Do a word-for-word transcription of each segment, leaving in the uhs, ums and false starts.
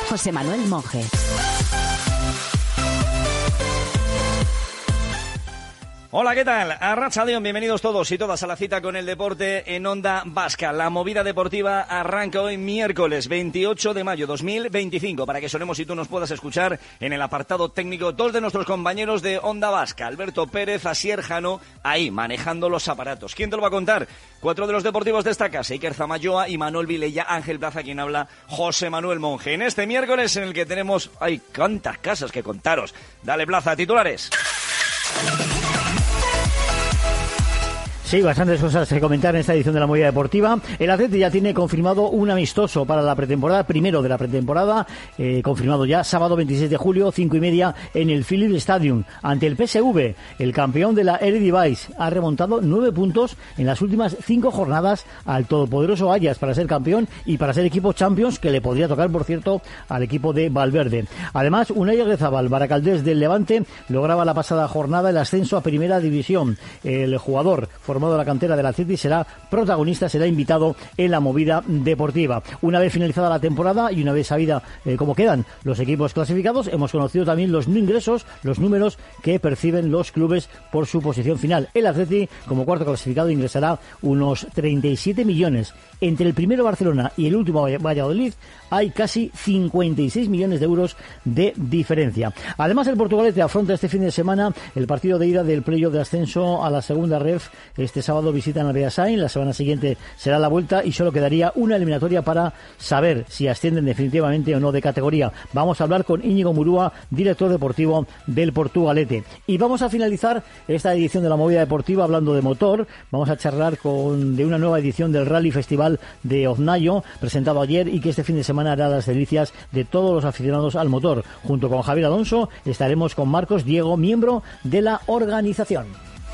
José Manuel Monje. Hola, ¿qué tal? Arratsaldeon, bienvenidos todos y todas a la cita con el deporte en Onda Vasca. La movida deportiva arranca hoy miércoles veintiocho de mayo dos mil veinticinco para que sonemos y tú nos puedas escuchar en el apartado técnico dos de nuestros compañeros de Onda Vasca, Alberto Pérez, Asier Jano, ahí manejando los aparatos. ¿Quién te lo va a contar? Cuatro de los deportivos de esta casa, Iker Zamayoa y Manuel Vilella, Ángel Plaza, quien habla, José Manuel Monje. En este miércoles en el que tenemos, hay cuántas casas que contaros. Dale, Plaza, titulares. Sí, bastantes cosas que comentar en esta edición de la Movida Deportiva. El Atleti ya tiene confirmado un amistoso para la pretemporada, primero de la pretemporada, eh, confirmado ya, sábado veintiséis de julio, cinco y media, en el Philips Stadium, ante el P S V. El campeón de la Eredivisie ha remontado nueve puntos en las últimas cinco jornadas al todopoderoso Ajax para ser campeón y para ser equipo Champions, que le podría tocar, por cierto, al equipo de Valverde. Además, Unai Eguezabal, Baracaldés del Levante, lograba la pasada jornada el ascenso a Primera División. El jugador formado de la cantera del Atleti será protagonista, será invitado en la movida deportiva. Una vez finalizada la temporada y una vez sabida eh, cómo quedan los equipos clasificados, hemos conocido también los ingresos, los números que perciben los clubes por su posición final. El Atleti, como cuarto clasificado, ingresará unos treinta y siete millones. Entre el primero Barcelona y el último Valladolid hay casi cincuenta y seis millones de euros de diferencia. Además, el Portugalete afronta este fin de semana el partido de ida del playoff de ascenso a la segunda ref. Este sábado visitan al Beasain, la semana siguiente será la vuelta y solo quedaría una eliminatoria para saber si ascienden definitivamente o no de categoría. Vamos a hablar con Íñigo Murúa, director deportivo del Portugalete. Y vamos a finalizar esta edición de la Movida Deportiva hablando de motor. Vamos a charlar con de una nueva edición del Rally Festival de Oznayo, presentado ayer y que este fin de semana hará las delicias de todos los aficionados al motor. Junto con Javier Alonso estaremos con Marcos Diego, miembro de la organización.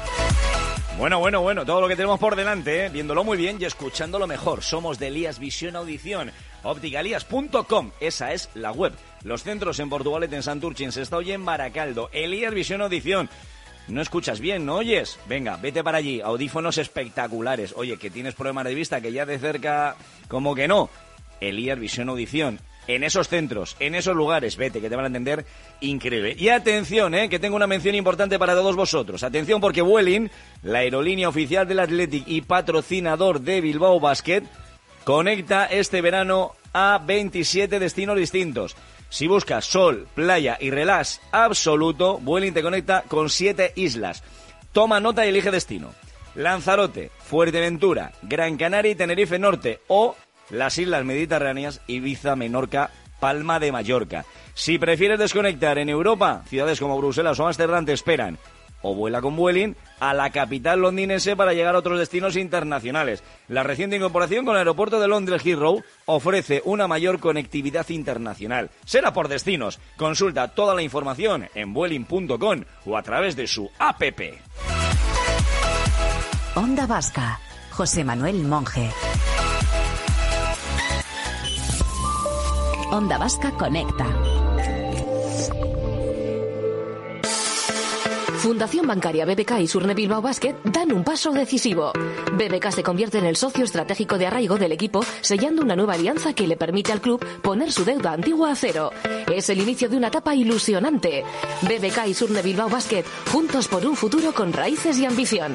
Bueno, bueno, bueno, todo lo que tenemos por delante, ¿eh? Viéndolo muy bien y escuchándolo mejor. Somos de Elías Visión Audición, óptica elías punto com, esa es la web. Los centros en Portugalete, en Santurchi, en Sestao y en Baracaldo. Elías Visión Audición. ¿No escuchas bien? ¿No oyes? Venga, vete para allí, audífonos espectaculares. Oye, que tienes problemas de vista, que ya de cerca, como que no. Elías Visión Audición. En esos centros, en esos lugares, vete, que te van a entender increíble. Y atención, eh, que tengo una mención importante para todos vosotros. Atención, porque Vueling, la aerolínea oficial del Athletic y patrocinador de Bilbao Basket, conecta este verano a veintisiete destinos distintos. Si buscas sol, playa y relax absoluto, Vueling te conecta con siete islas. Toma nota y elige destino. Lanzarote, Fuerteventura, Gran Canaria y Tenerife Norte, o las islas mediterráneas, Ibiza, Menorca, Palma de Mallorca. Si prefieres desconectar en Europa, ciudades como Bruselas o Ámsterdam te esperan. O vuela con Vueling a la capital londinense para llegar a otros destinos internacionales. La reciente incorporación con el aeropuerto de Londres Heathrow ofrece una mayor conectividad internacional. Será por destinos. Consulta toda la información en vueling punto com o a través de su app. Onda Vasca, José Manuel Monje. Onda Vasca Conecta. Fundación Bancaria B B K y Surne Bilbao Basket dan un paso decisivo. B B K se convierte en el socio estratégico de arraigo del equipo, sellando una nueva alianza que le permite al club poner su deuda antigua a cero. Es el inicio de una etapa ilusionante. B B K y Surne Bilbao Basket, juntos por un futuro con raíces y ambición.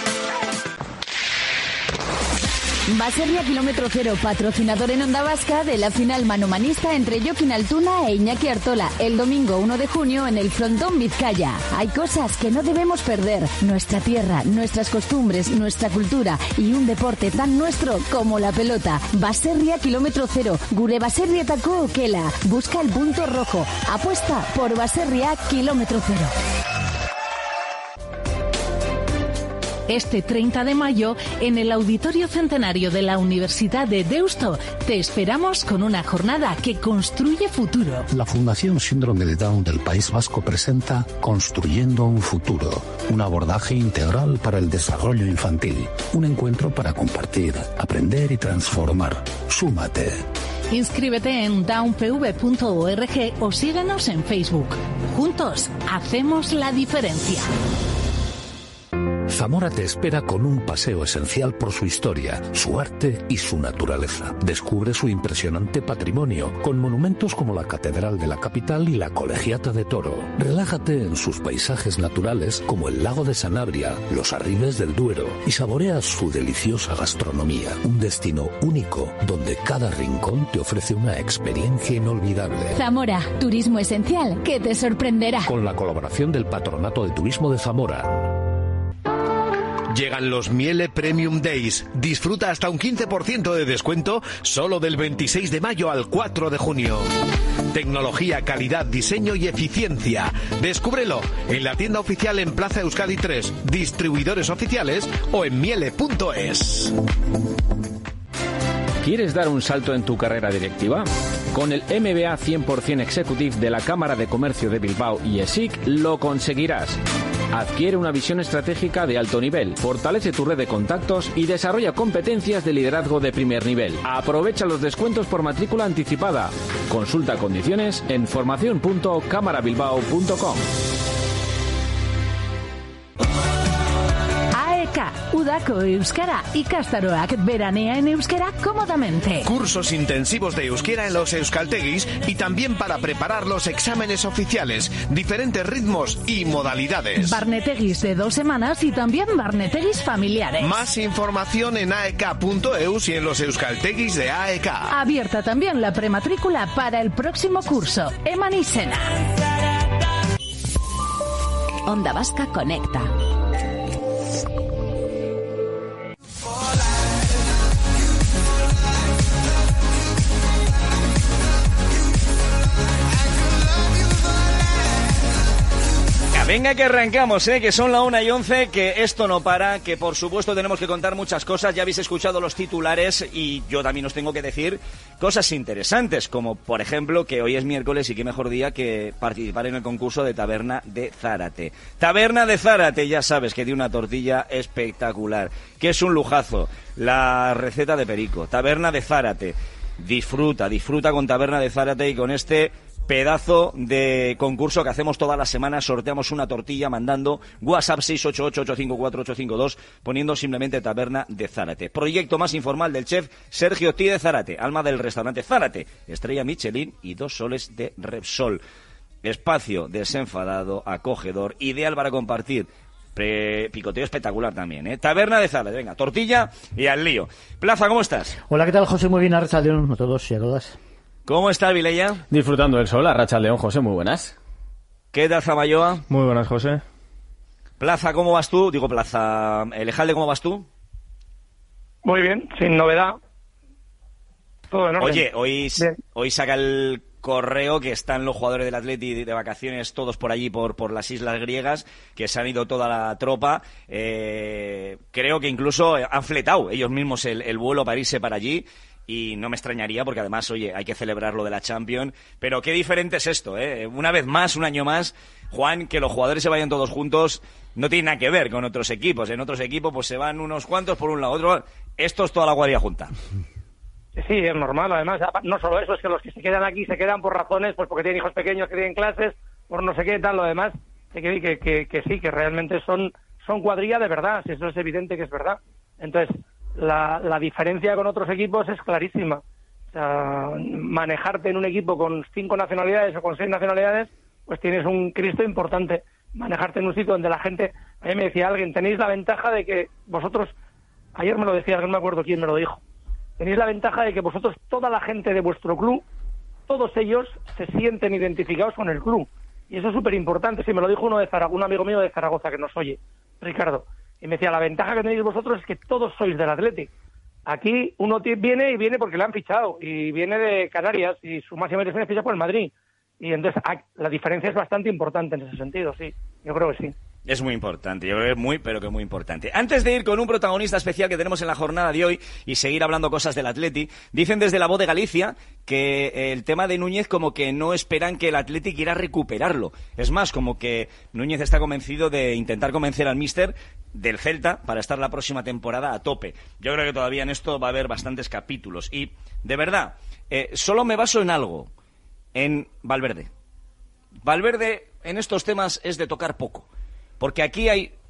Baserria Kilómetro Cero, patrocinador en Onda Vasca de la final manomanista entre Joaquín Altuna e Iñaki Artola, el domingo uno de junio en el Frontón Vizcaya. Hay cosas que no debemos perder: nuestra tierra, nuestras costumbres, nuestra cultura y un deporte tan nuestro como la pelota. Baserria Kilómetro Cero, gure baserrietako okela. Busca el punto rojo. Apuesta por Baserria Kilómetro Cero. Este treinta de mayo, en el Auditorio Centenario de la Universidad de Deusto, te esperamos con una jornada que construye futuro. La Fundación Síndrome de Down del País Vasco presenta Construyendo un Futuro, un abordaje integral para el desarrollo infantil, un encuentro para compartir, aprender y transformar. Súmate. Inscríbete en down p v punto org o síguenos en Facebook. Juntos, hacemos la diferencia. Zamora te espera con un paseo esencial por su historia, su arte y su naturaleza. Descubre su impresionante patrimonio, con monumentos como la Catedral de la capital y la Colegiata de Toro. Relájate en sus paisajes naturales como el lago de Sanabria, los Arribes del Duero y saborea su deliciosa gastronomía. Un destino único donde cada rincón te ofrece una experiencia inolvidable. Zamora, turismo esencial que te sorprenderá. Con la colaboración del Patronato de Turismo de Zamora. Llegan los Miele Premium Days. Disfruta hasta un quince por ciento de descuento solo del veintiséis de mayo al cuatro de junio. Tecnología, calidad, diseño y eficiencia. Descúbrelo en la tienda oficial en Plaza Euskadi tres, distribuidores oficiales o en miele punto es. ¿Quieres dar un salto en tu carrera directiva? Con el M B A cien por ciento Executive de la Cámara de Comercio de Bilbao y E S I C lo conseguirás. Adquiere una visión estratégica de alto nivel, fortalece tu red de contactos y desarrolla competencias de liderazgo de primer nivel. Aprovecha los descuentos por matrícula anticipada. Consulta condiciones en formación punto cámara bilbao punto com. A E K, Udako Euskara ikastaroak veranea en euskera cómodamente. Cursos intensivos de euskera en los euskaltegis y también para preparar los exámenes oficiales, diferentes ritmos y modalidades. Barnetegis de dos semanas y también barnetegis familiares. Más información en a e k punto e u y en los euskaltegis de A E K. Abierta también la prematrícula para el próximo curso. Eman izena. Onda Vasca Conecta. Venga que arrancamos, ¿eh? Que son la una y once, que esto no para, que por supuesto tenemos que contar muchas cosas. Ya habéis escuchado los titulares y yo también os tengo que decir cosas interesantes, como por ejemplo que hoy es miércoles y qué mejor día que participar en el concurso de Taberna de Zárate. Taberna de Zárate, ya sabes que tiene una tortilla espectacular, que es un lujazo, la receta de Perico. Taberna de Zárate, disfruta, disfruta con Taberna de Zárate y con este pedazo de concurso que hacemos todas las semanas. Sorteamos una tortilla mandando WhatsApp seis ocho ocho, ocho cinco cuatro, ocho cinco dos, poniendo simplemente Taberna de Zárate. Proyecto más informal del chef Sergio Tí de Zárate, alma del restaurante Zárate, estrella Michelin y dos soles de Repsol. Espacio desenfadado, acogedor, ideal para compartir. Pre picoteo espectacular también, ¿eh? Taberna de Zárate, venga, tortilla y al lío. Plaza, ¿cómo estás? Hola, ¿qué tal, José? Muy bien, arratsaldeon a todos y a todas. ¿Cómo está Vileya? Disfrutando del sol, arratsaldeon, José, muy buenas. ¿Qué tal Zamayoa? Muy buenas, José. Plaza, ¿cómo vas tú? Digo, Plaza, Elejalde, ¿cómo vas tú? Muy bien, sin novedad. Todo en orden. Oye, hoy, hoy saca el correo que están los jugadores del Atleti de vacaciones todos por allí, por, por las islas griegas, que se han ido toda la tropa. Eh, creo que incluso han fletado ellos mismos el, el vuelo para irse para allí. Y no me extrañaría porque además, oye, hay que celebrar lo de la Champions. Pero qué diferente es esto, ¿eh? Una vez más, un año más, Juan, que los jugadores se vayan todos juntos no tiene nada que ver con otros equipos. En otros equipos pues se van unos cuantos por un lado, otro. Esto es toda la cuadrilla junta. Sí, es normal. Además, no solo eso, es que los que se quedan aquí se quedan por razones, pues porque tienen hijos pequeños que tienen clases, por no sé qué tal, lo demás. Que, que, que, que sí, que realmente son, son cuadrilla de verdad, si eso es evidente que es verdad. Entonces, La, la diferencia con otros equipos es clarísima. O sea, manejarte en un equipo con cinco nacionalidades o con seis nacionalidades, pues tienes un Cristo importante. Manejarte en un sitio donde la gente... A mí me decía alguien, tenéis la ventaja de que vosotros... Ayer me lo decía, no me acuerdo quién me lo dijo. Tenéis la ventaja de que vosotros, toda la gente de vuestro club, todos ellos se sienten identificados con el club. Y eso es súper importante. Sí, me lo dijo uno de Zaragoza, un amigo mío de Zaragoza que nos oye, Ricardo. Y me decía, la ventaja que tenéis vosotros es que todos sois del Athletic. Aquí uno viene y viene porque le han fichado, y viene de Canarias, y su máxima ilusión es fichar por el Madrid. Y entonces la diferencia es bastante importante en ese sentido, sí. Yo creo que sí. Es muy importante, yo creo que es muy, pero que muy importante. Antes de ir con un protagonista especial que tenemos en la jornada de hoy y seguir hablando cosas del Athletic, dicen desde la Voz de Galicia que el tema de Núñez como que no esperan que el Athletic quiera recuperarlo. Es más, como que Núñez está convencido de intentar convencer al míster del Celta para estar la próxima temporada a tope. Yo creo que todavía en esto va a haber bastantes capítulos. Y, de verdad, eh, solo me baso en algo, en Valverde. Valverde en estos temas es de tocar poco. Porque aquí hay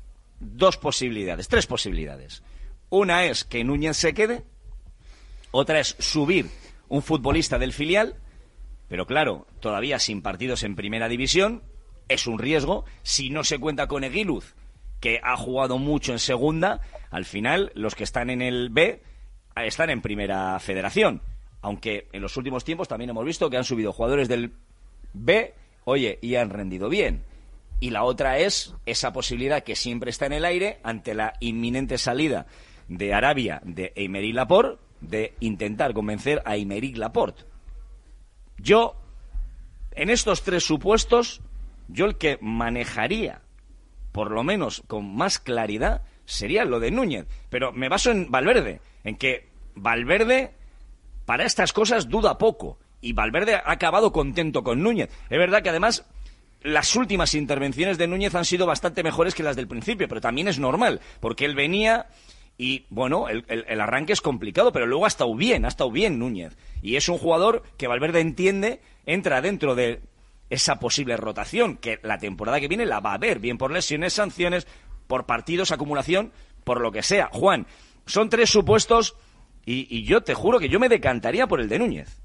dos posibilidades, tres posibilidades. Una es que Núñez se quede, otra es subir un futbolista del filial, pero claro, todavía sin partidos en primera división, es un riesgo. Si no se cuenta con Eguiluz, que ha jugado mucho en segunda, al final los que están en el B están en primera federación. Aunque en los últimos tiempos también hemos visto que han subido jugadores del B, oye, y han rendido bien. Y la otra es esa posibilidad que siempre está en el aire ante la inminente salida de Arabia de Aymeric Laporte, de intentar convencer a Aymeric Laporte. Yo, en estos tres supuestos, yo el que manejaría, por lo menos con más claridad, sería lo de Núñez. Pero me baso en Valverde, en que Valverde, para estas cosas, duda poco. Y Valverde ha acabado contento con Núñez. Es verdad que además las últimas intervenciones de Núñez han sido bastante mejores que las del principio, pero también es normal, porque él venía y, bueno, el, el, el arranque es complicado, pero luego ha estado bien, ha estado bien Núñez. Y es un jugador que Valverde entiende, entra dentro de esa posible rotación, que la temporada que viene la va a haber, bien por lesiones, sanciones, por partidos, acumulación, por lo que sea. Juan, son tres supuestos y, y yo te juro que yo me decantaría por el de Núñez.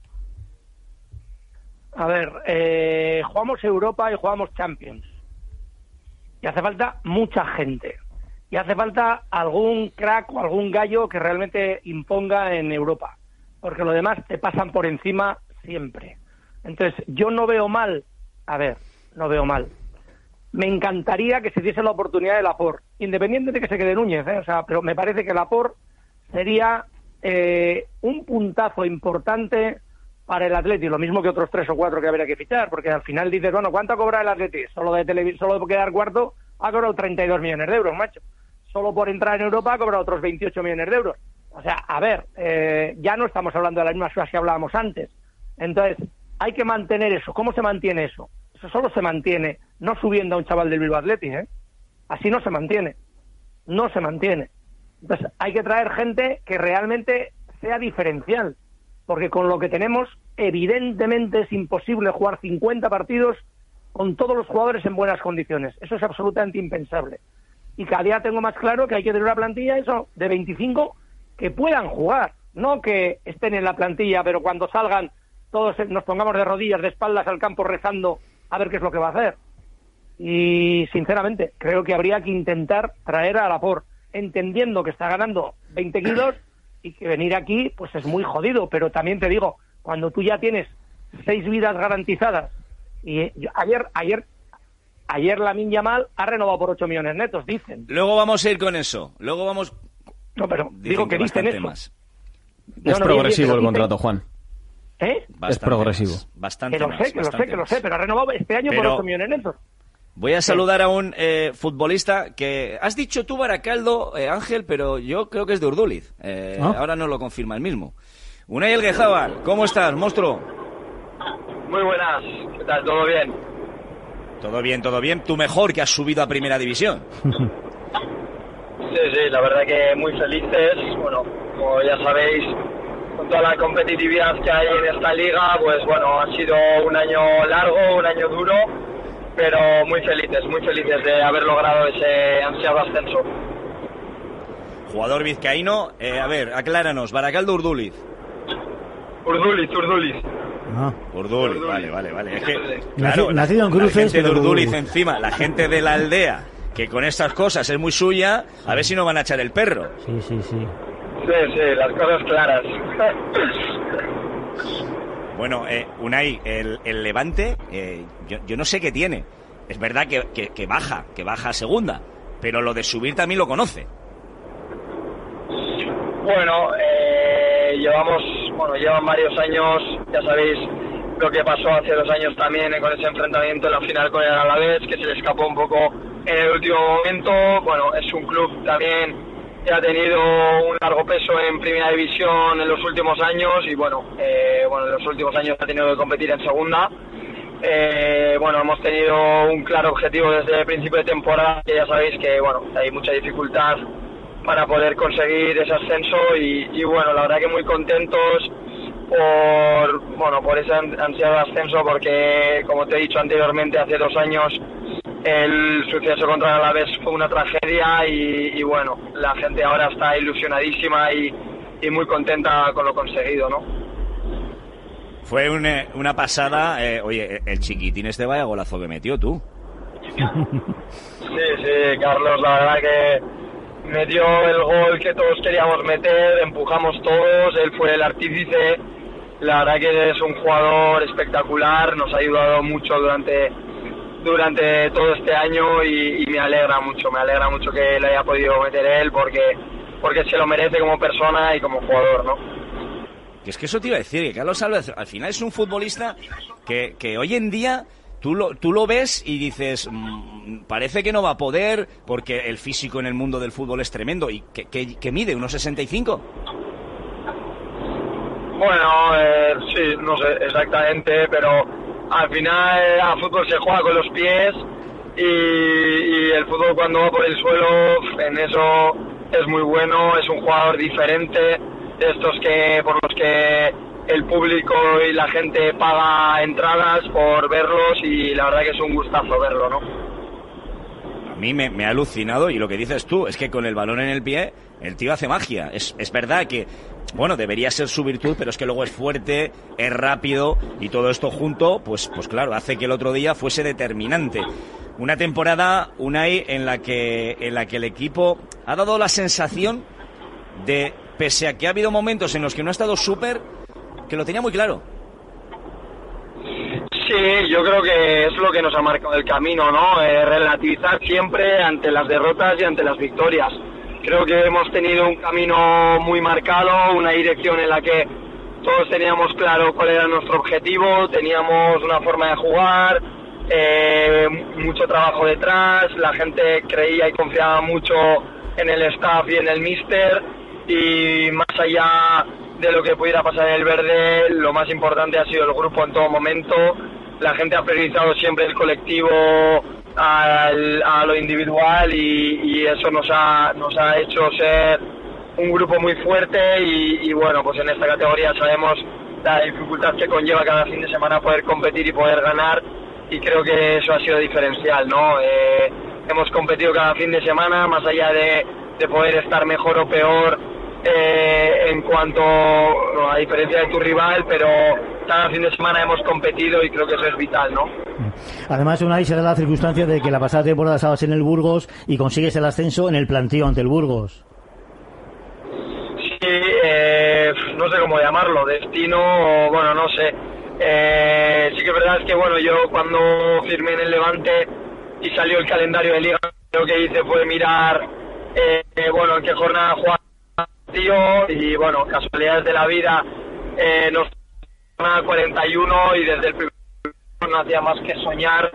A ver, eh, jugamos Europa y jugamos Champions. Y hace falta mucha gente. Y hace falta algún crack o algún gallo que realmente imponga en Europa. Porque lo demás te pasan por encima siempre. Entonces, yo no veo mal. A ver, no veo mal. Me encantaría que se diese la oportunidad de Laporte, independiente de que se quede Núñez, ¿eh? O sea, pero me parece que Laporte sería eh, un puntazo importante para el Atleti, lo mismo que otros tres o cuatro que habría que fichar, porque al final dices, bueno, ¿cuánto cobra el Atleti? Solo de televis- solo de quedar cuarto ha cobrado treinta y dos millones de euros, macho. Solo por entrar en Europa ha cobrado otros veintiocho millones de euros. O sea, a ver, eh, ya no estamos hablando de las mismas cosas que hablábamos antes. Entonces, hay que mantener eso. ¿Cómo se mantiene eso? Eso solo se mantiene no subiendo a un chaval del Bilbao Athletic, ¿eh? Así no se mantiene. No se mantiene. Entonces, hay que traer gente que realmente sea diferencial. Porque con lo que tenemos, evidentemente es imposible jugar cincuenta partidos con todos los jugadores en buenas condiciones. Eso es absolutamente impensable. Y cada día tengo más claro que hay que tener una plantilla, eso, de veinticinco que puedan jugar. No que estén en la plantilla, pero cuando salgan todos nos pongamos de rodillas, de espaldas al campo rezando a ver qué es lo que va a hacer. Y, sinceramente, creo que habría que intentar traer a Laporte, entendiendo que está ganando veinte kilos y que venir aquí pues es muy jodido, pero también te digo, cuando tú ya tienes seis vidas garantizadas y yo, ayer ayer ayer Lamine Yamal ha renovado por ocho millones netos, dicen. Luego vamos a ir con eso. Luego vamos. No, pero dicen digo que, que dicen eso. Más. No, es no, progresivo bien, el contrato, dicen... Juan. ¿Eh? Bastante es progresivo. Más, bastante que lo más, sé, que lo sé, que lo sé, pero ha renovado este año pero... por ocho millones netos. Voy a saludar a un eh, futbolista que... Has dicho tú Baracaldo, eh, Ángel, pero yo creo que es de Urduliz. Eh, ¿Ah? Ahora no lo confirma el mismo. Unai Elguezábal, ¿cómo estás, monstruo? Muy buenas, ¿qué tal? ¿Todo bien? Todo bien, todo bien. Tú mejor, que has subido a Primera División. Sí, sí, la verdad que muy felices. Bueno, como ya sabéis, con toda la competitividad que hay en esta liga, pues bueno, ha sido un año largo, un año duro, pero muy felices, muy felices de haber logrado ese ansiado ascenso. Jugador vizcaíno, eh, a ver, acláranos, Baracaldo, Urduliz. Urduliz, Urduliz. Ah. Urduliz, Urduliz, vale, vale, vale. Es que, claro, nacido en Cruces, la gente de Urduliz pero... encima, la gente de la aldea, que con estas cosas es muy suya, a ver si no van a echar el perro. Sí, sí, sí. Sí, sí, las cosas claras. Bueno, eh, Unai, el, el Levante, eh, yo, yo no sé qué tiene. Es verdad que, que, que baja, que baja a segunda, pero lo de subir también lo conoce. Bueno, eh, llevamos, bueno, llevan varios años, ya sabéis lo que pasó hace dos años también eh, con ese enfrentamiento en la final con el Alavés, que se le escapó un poco en el último momento. Bueno, es un club también que ha tenido un largo peso en Primera División en los últimos años y bueno, eh, bueno, en los últimos años ha tenido que competir en Segunda. Eh, bueno, hemos tenido un claro objetivo desde el principio de temporada, que ya sabéis que bueno, hay mucha dificultad para poder conseguir ese ascenso y, y bueno, la verdad que muy contentos por bueno por ese ansiado ascenso, porque como te he dicho anteriormente, hace dos años el suceso contra el Alavés fue una tragedia y, y bueno, la gente ahora está ilusionadísima y, y muy contenta con lo conseguido, ¿no? Fue una, una pasada. Eh, oye, el chiquitín este vaya golazo que metió, tú. Sí, sí, Carlos, la verdad que metió el gol que todos queríamos meter, empujamos todos, él fue el artífice. La verdad que es un jugador espectacular, nos ha ayudado mucho durante durante todo este año y, y me alegra mucho, me alegra mucho que le haya podido meter él porque porque se lo merece como persona y como jugador, ¿no? Que es que eso te iba a decir, que Carlos Alves al final es un futbolista que, que hoy en día tú lo, tú lo ves y dices, mmm, parece que no va a poder porque el físico en el mundo del fútbol es tremendo. ¿Y que, que, que mide? ¿unos sesenta y cinco? Bueno, eh, sí, no sé exactamente, pero al final eh, al fútbol se juega con los pies y, y el fútbol cuando va por el suelo, en eso es muy bueno, es un jugador diferente, de estos que por los que el público y la gente paga entradas por verlos y la verdad que es un gustazo verlo, ¿no? A mí me, me ha alucinado y lo que dices tú es que con el balón en el pie el tío hace magia. Es, es verdad que, bueno, debería ser su virtud, pero es que luego es fuerte, es rápido y todo esto junto, pues, pues claro, hace que el otro día fuese determinante. Una temporada, Unai, en la que, en la que el equipo ha dado la sensación de, pese a que ha habido momentos en los que no ha estado súper, que lo tenía muy claro. Sí, yo creo que es lo que nos ha marcado el camino, ¿no? Eh, relativizar siempre ante las derrotas y ante las victorias. Creo que hemos tenido un camino muy marcado, una dirección en la que todos teníamos claro cuál era nuestro objetivo, teníamos una forma de jugar, eh, mucho trabajo detrás, la gente creía y confiaba mucho en el staff y en el míster, y más allá de lo que pudiera pasar en el verde, lo más importante ha sido el grupo en todo momento. La gente ha priorizado siempre el colectivo al, a lo individual y, y eso nos ha, nos ha hecho ser un grupo muy fuerte y, y bueno, pues en esta categoría sabemos la dificultad que conlleva cada fin de semana poder competir y poder ganar y creo que eso ha sido diferencial, ¿no? Eh, hemos competido cada fin de semana, más allá de, de poder estar mejor o peor eh, en cuanto a diferencia de tu rival, pero cada fin de semana hemos competido y creo que eso es vital, ¿no? Además, Unai, se da la circunstancia de que la pasada temporada estabas en el Burgos y consigues el ascenso en el plantío ante el Burgos. Sí, eh, no sé cómo llamarlo, destino, o, bueno, no sé. Eh, sí que es verdad es que, bueno, yo cuando firmé en el Levante y salió el calendario de Liga, lo que hice fue mirar, eh, eh, bueno, en qué jornada jugaba el tío y, bueno, casualidades de la vida, eh, nos jornada cuarenta y uno y desde el primer no hacía más que soñar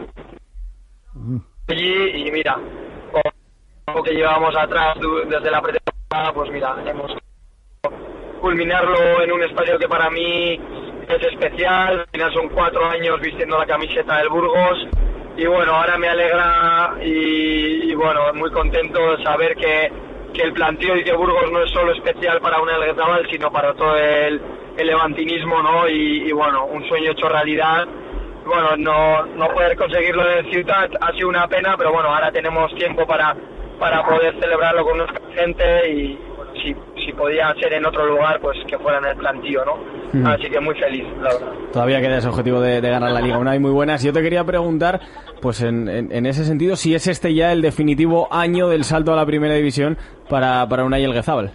allí y mira, con lo que llevamos atrás desde la pretemporada, pues mira, hemos culminarlo en un estadio que para mí es especial. Al final son cuatro años vistiendo la camiseta del Burgos y bueno, ahora me alegra y, y bueno, muy contento de saber que, que el planteo y que Burgos no es solo especial para un Elguezabal, sino para todo el, el levantinismo, ¿no? Y, y bueno, un sueño hecho realidad. Bueno, no, no poder conseguirlo en Ciutat ha sido una pena, pero bueno, ahora tenemos tiempo para, para poder celebrarlo con nuestra gente y bueno, si, si podía ser en otro lugar, pues que fuera en el plantío, ¿no? Mm. Así que muy feliz, la verdad. Todavía queda ese objetivo de, de ganar la Liga. Unai, muy buenas. Yo te quería preguntar, pues en, en, en ese sentido, si es este ya el definitivo año del salto a la primera división para, para Unai Elguezabal.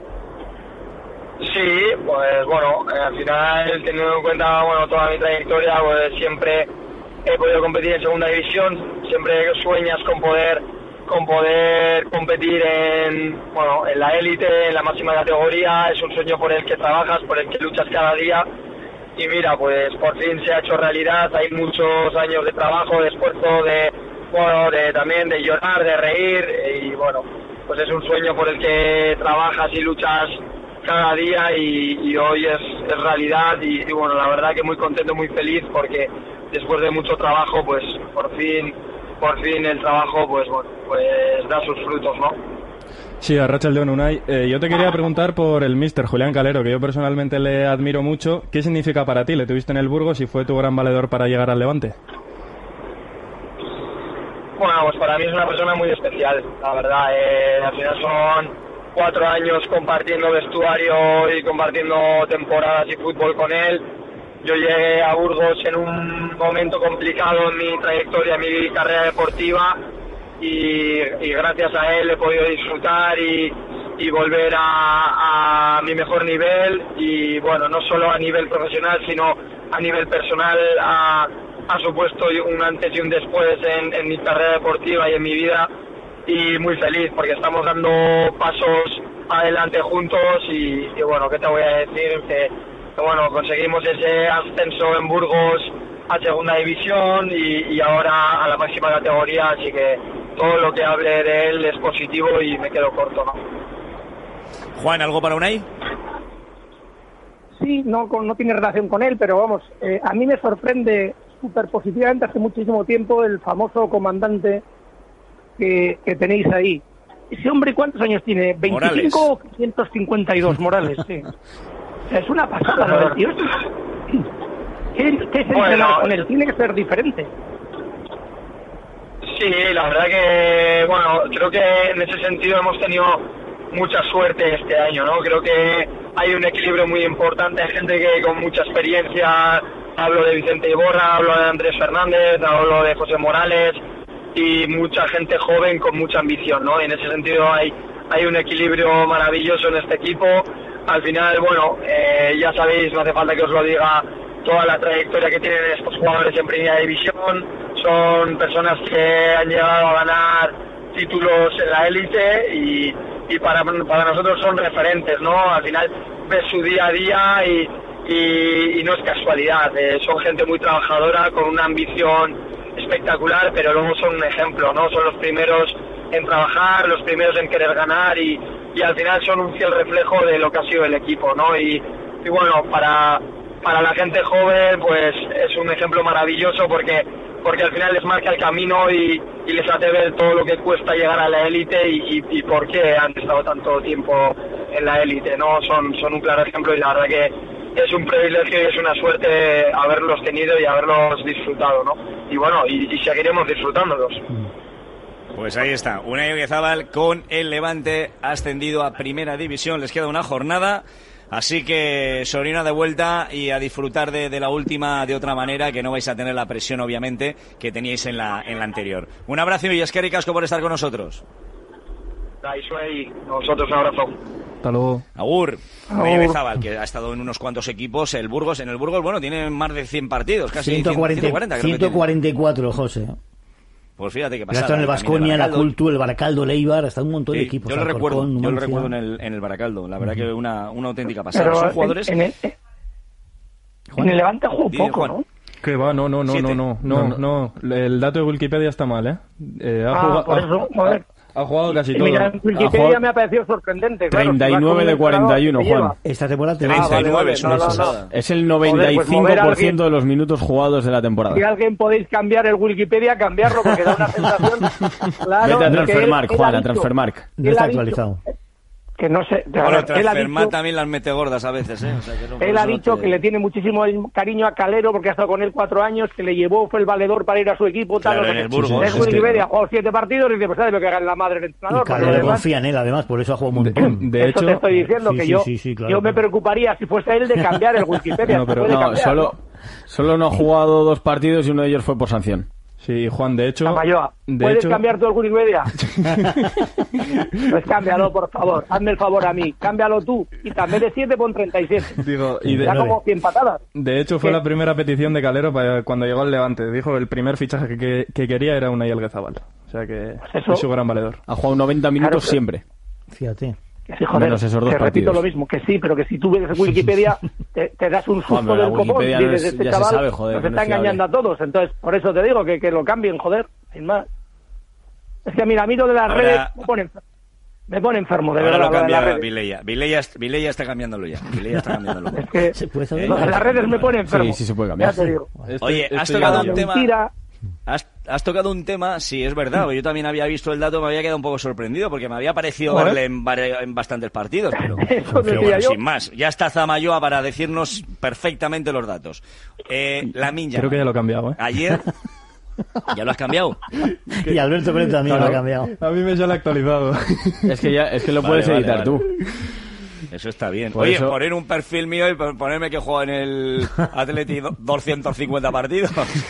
Sí, pues bueno, eh, al final, teniendo en cuenta bueno toda mi trayectoria, pues siempre he podido competir en segunda división, siempre sueñas con poder con poder competir en bueno en la élite, en la máxima categoría, es un sueño por el que trabajas, por el que luchas cada día y mira, pues por fin se ha hecho realidad, hay muchos años de trabajo, de esfuerzo, de bueno, de también de llorar, de reír y bueno, pues es un sueño por el que trabajas y luchas cada día y, y hoy es, es realidad y, y bueno, la verdad que muy contento, muy feliz porque después de mucho trabajo, pues por fin, por fin el trabajo, pues bueno, pues da sus frutos, ¿no? Sí, arratsaldeon, Unai. Eh, yo te quería preguntar por el míster Julián Calero, que yo personalmente le admiro mucho. ¿Qué significa para ti? ¿Le tuviste en el Burgos y fue tu gran valedor para llegar al Levante? Bueno, pues para mí es una persona muy especial, la verdad. Eh, al final son cuatro años compartiendo vestuario y compartiendo temporadas y fútbol con él. Yo llegué a Burgos en un momento complicado en mi trayectoria, en mi carrera deportiva, y, y gracias a él he podido disfrutar y, y volver a, a mi mejor nivel, y bueno, no solo a nivel profesional, sino a nivel personal. A, ha supuesto un antes y un después en, en mi carrera deportiva y en mi vida, y muy feliz porque estamos dando pasos adelante juntos y, y bueno, ¿qué te voy a decir? Que, que bueno, conseguimos ese ascenso en Burgos a segunda división y, y ahora a la máxima categoría, así que todo lo que hable de él es positivo y me quedo corto, ¿no? Juan, ¿algo para Unai? Sí, no, no tiene relación con él, pero vamos, eh, a mí me sorprende súper positivamente hace muchísimo tiempo el famoso comandante que, que tenéis ahí. Ese hombre, ¿cuántos años tiene? ¿veinticinco o quinientos cincuenta y dos? Morales, sí. O sea, es una pasada lo del tío. ¿Qué, qué es entrenar bueno, con él? Tiene que ser diferente. Sí, la verdad que, bueno, creo que en ese sentido hemos tenido mucha suerte este año, ¿no? Creo que hay un equilibrio muy importante, hay gente que con mucha experiencia. Hablo de Vicente Iborra, hablo de Andrés Fernández, hablo de José Morales y mucha gente joven con mucha ambición, ¿no? Y en ese sentido hay, hay un equilibrio maravilloso en este equipo. Al final, bueno, eh, ya sabéis, no hace falta que os lo diga, toda la trayectoria que tienen estos jugadores en Primera División. Son personas que han llegado a ganar títulos en la élite y, y para, para nosotros son referentes, ¿no? Al final ves su día a día y Y, y no es casualidad, eh, son gente muy trabajadora con una ambición espectacular, pero luego son un ejemplo, ¿no? Son los primeros en trabajar, los primeros en querer ganar y, y al final son un fiel reflejo de lo que ha sido el equipo, ¿no? Y, y bueno, para, para la gente joven pues es un ejemplo maravilloso porque porque al final les marca el camino y, y les hace ver todo lo que cuesta llegar a la élite y, y, y por qué han estado tanto tiempo en la élite, ¿no? Son, son un claro ejemplo y la verdad que es un privilegio y es una suerte haberlos tenido y haberlos disfrutado, ¿no? Y bueno, y, y seguiremos disfrutándolos. Pues ahí está, Unai Oyarzabal con el Levante ascendido a Primera División. Les queda una jornada, así que Sorina de vuelta y a disfrutar de, de la última de otra manera, que no vais a tener la presión, obviamente, que teníais en la, en la anterior. Un abrazo y eskerrik asko por estar con nosotros. Daisuei, nosotros un abrazo. Hasta luego. Agur. Unai Oyarzabal, que ha estado en unos cuantos equipos. El Burgos, en el Burgos, bueno, tiene más de cien partidos, casi ciento cuarenta, ciento cuarenta, creo ciento cuarenta y cuatro, José. Pues fíjate que pasa. Está en el Baskonia, la Cultu, el Baracaldo, el Eibar, hasta un montón sí, de equipos. Yo lo recuerdo, Corcón, yo lo recuerdo en el, en el Baracaldo. La verdad uh-huh. que una, una auténtica pasada. Pero Son jugadores. En, en, el, en el Levante jugó poco, Juan. ¿no? Que va, no, no, no, no, no, no, no, no. El dato de Wikipedia está mal, ¿eh? eh ha ah, jugado, por eso, joder. Ha jugado casi todo. Mira, en Wikipedia me ha parecido sorprendente. treinta y nueve de cuarenta y uno, Juan. Esta temporada treinta y nueve, es una pasada. Es el noventa y cinco por ciento de los minutos jugados de la temporada. Si alguien podéis cambiar el Wikipedia, cambiarlo, porque da una sensación. Claro, vete a Transfermarkt, Juan, a Transfermarkt. No está actualizado. Que no sé. Bueno, Transfermarkt también las mete gordas a veces, ¿eh? O sea, que no, él ha dicho te... que le tiene muchísimo cariño a Calero porque ha estado con él cuatro años, que le llevó, fue el valedor para ir a su equipo. Tal, claro, no en el Burgos. Es Wikipedia, ha jugado siete partidos y dice, pues sabes lo que haga la madre del entrenador. Y Calero demás, confía en él, además, por eso ha jugado un montón. De, de eso hecho, te estoy diciendo, sí, que sí, yo, sí, sí, claro, yo me claro. preocuparía si fuese él de cambiar el Wikipedia. No, pero no, cambiar, solo, ¿no? solo no ha jugado dos partidos y uno de ellos fue por sanción. Sí, Juan, de hecho... Amayoa, de ¿puedes hecho... cambiar tú el Wikipedia? Pues cámbialo, por favor. Hazme el favor a mí. Cámbialo tú. Y también de siete pon treinta y siete. Digo, y de... Ya como cien patadas. De hecho, fue ¿Qué? la primera petición de Calero para cuando llegó al Levante. Dijo el primer fichaje que, que, que quería era Unai Oyarzabal. O sea que pues eso... es su gran valedor. Ha jugado noventa minutos claro, siempre. Fíjate. Que sí, joder, menos esos dos te partidos. repito lo mismo, que sí, pero que si tú ves Wikipedia te, te das un susto Hombre, del copón y dices, no es, este ya chaval se sabe, joder, nos no está engañando a todos. Entonces, por eso te digo que, que lo cambien, joder, sin más. Es que mira, a mí lo de las Ahora... redes me pone, me pone enfermo, de Ahora verdad. lo cambia de Vilella. Vilella. Vilella está cambiándolo ya. Vilella está cambiándolo. Es que ¿Se puede saber? lo de las redes me pone enfermo. Sí, sí se puede cambiar. Ya te digo. Oye, Estoy, has estoy tocado yo. un tema... Mentira. Has, has tocado un tema, sí, es verdad, yo también había visto el dato, me había quedado un poco sorprendido porque me había parecido ¿Bueno? verle en, en bastantes partidos, pero, Eso pero decía bueno, yo. sin más. Ya está Zamayoa para decirnos perfectamente los datos. Eh, la Minya. Creo que ya lo he cambiado, ¿eh? Ayer, ¿Ya lo has cambiado? Y Alberto Pérez también Claro, lo ha cambiado. A mí me sale actualizado. Es que ya, es que lo Vale, puedes vale, editar vale. tú. Eso está bien. Por Oye, eso- poner un perfil mío y ponerme que juego en el Atleti do- doscientos cincuenta partidos.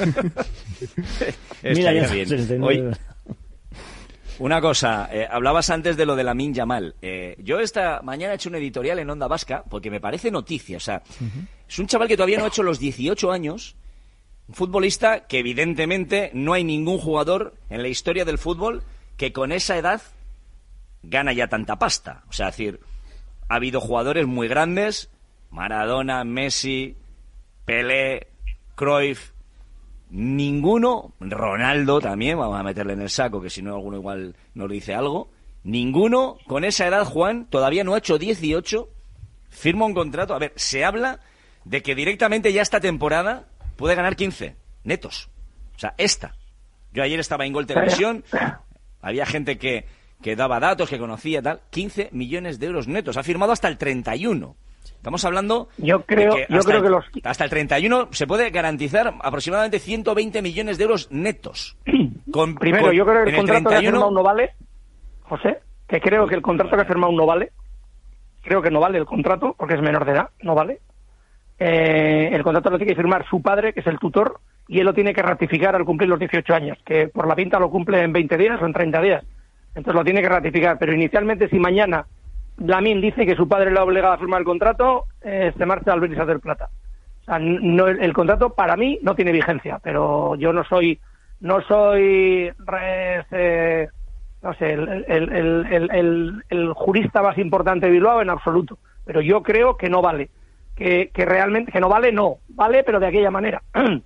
Mira, Estaría ya bien. sesenta y Oye, nueve. una cosa, eh, hablabas antes de lo de Lamine Yamal. Eh, yo esta mañana he hecho un editorial en Onda Vasca porque me parece noticia. O sea, es un chaval que todavía no ha hecho los dieciocho años, un futbolista que evidentemente no hay ningún jugador en la historia del fútbol que con esa edad gana ya tanta pasta. O sea, es decir, ha habido jugadores muy grandes, Maradona, Messi, Pelé, Cruyff, ninguno, Ronaldo también, vamos a meterle en el saco, que si no alguno igual nos dice algo, ninguno con esa edad, Juan, todavía no ha hecho dieciocho, firma un contrato. A ver, se habla de que directamente ya esta temporada puede ganar quince netos. O sea, esta. Yo ayer estaba en Gol Televisión, había gente que, que daba datos, que conocía tal, quince millones de euros netos. Ha firmado hasta el treinta y uno. Estamos hablando Yo creo, de que yo hasta creo el- que los hasta el treinta y uno se puede garantizar aproximadamente ciento veinte millones de euros netos. Con, primero, con- yo creo que en el contrato que ha treinta y uno firmado no vale, José, que creo que el contrato que ha firmado no vale. Creo que no vale el contrato porque es menor de edad, no vale. Eh, el contrato lo tiene que firmar su padre, que es el tutor, y él lo tiene que ratificar al cumplir los dieciocho años, que por la pinta lo cumple en veinte días o en treinta días. Entonces lo tiene que ratificar, pero inicialmente si mañana Lamine dice que su padre le ha obligado a firmar el contrato, eh, se marcha al Betis del Plata. O sea, no, el, el contrato para mí no tiene vigencia, pero yo no soy no soy res, eh, no sé el, el, el, el, el, el jurista más importante de Bilbao en absoluto, pero yo creo que no vale, que, que realmente que no vale no vale, pero de aquella manera.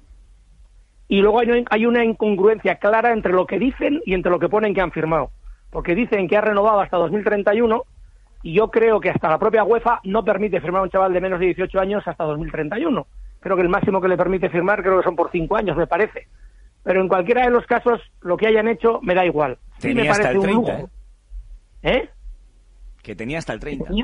Y luego hay, hay una incongruencia clara entre lo que dicen y entre lo que ponen que han firmado, porque dicen que ha renovado hasta dos mil treinta y uno y yo creo que hasta la propia UEFA no permite firmar a un chaval de menos de dieciocho años hasta dos mil treinta y uno. Creo que el máximo que le permite firmar creo que son por cinco años, me parece. Pero en cualquiera de los casos, lo que hayan hecho me da igual. Sí Tenía me hasta parece el un treinta, lujo. ¿Eh? Que tenía hasta el treinta. Tenía-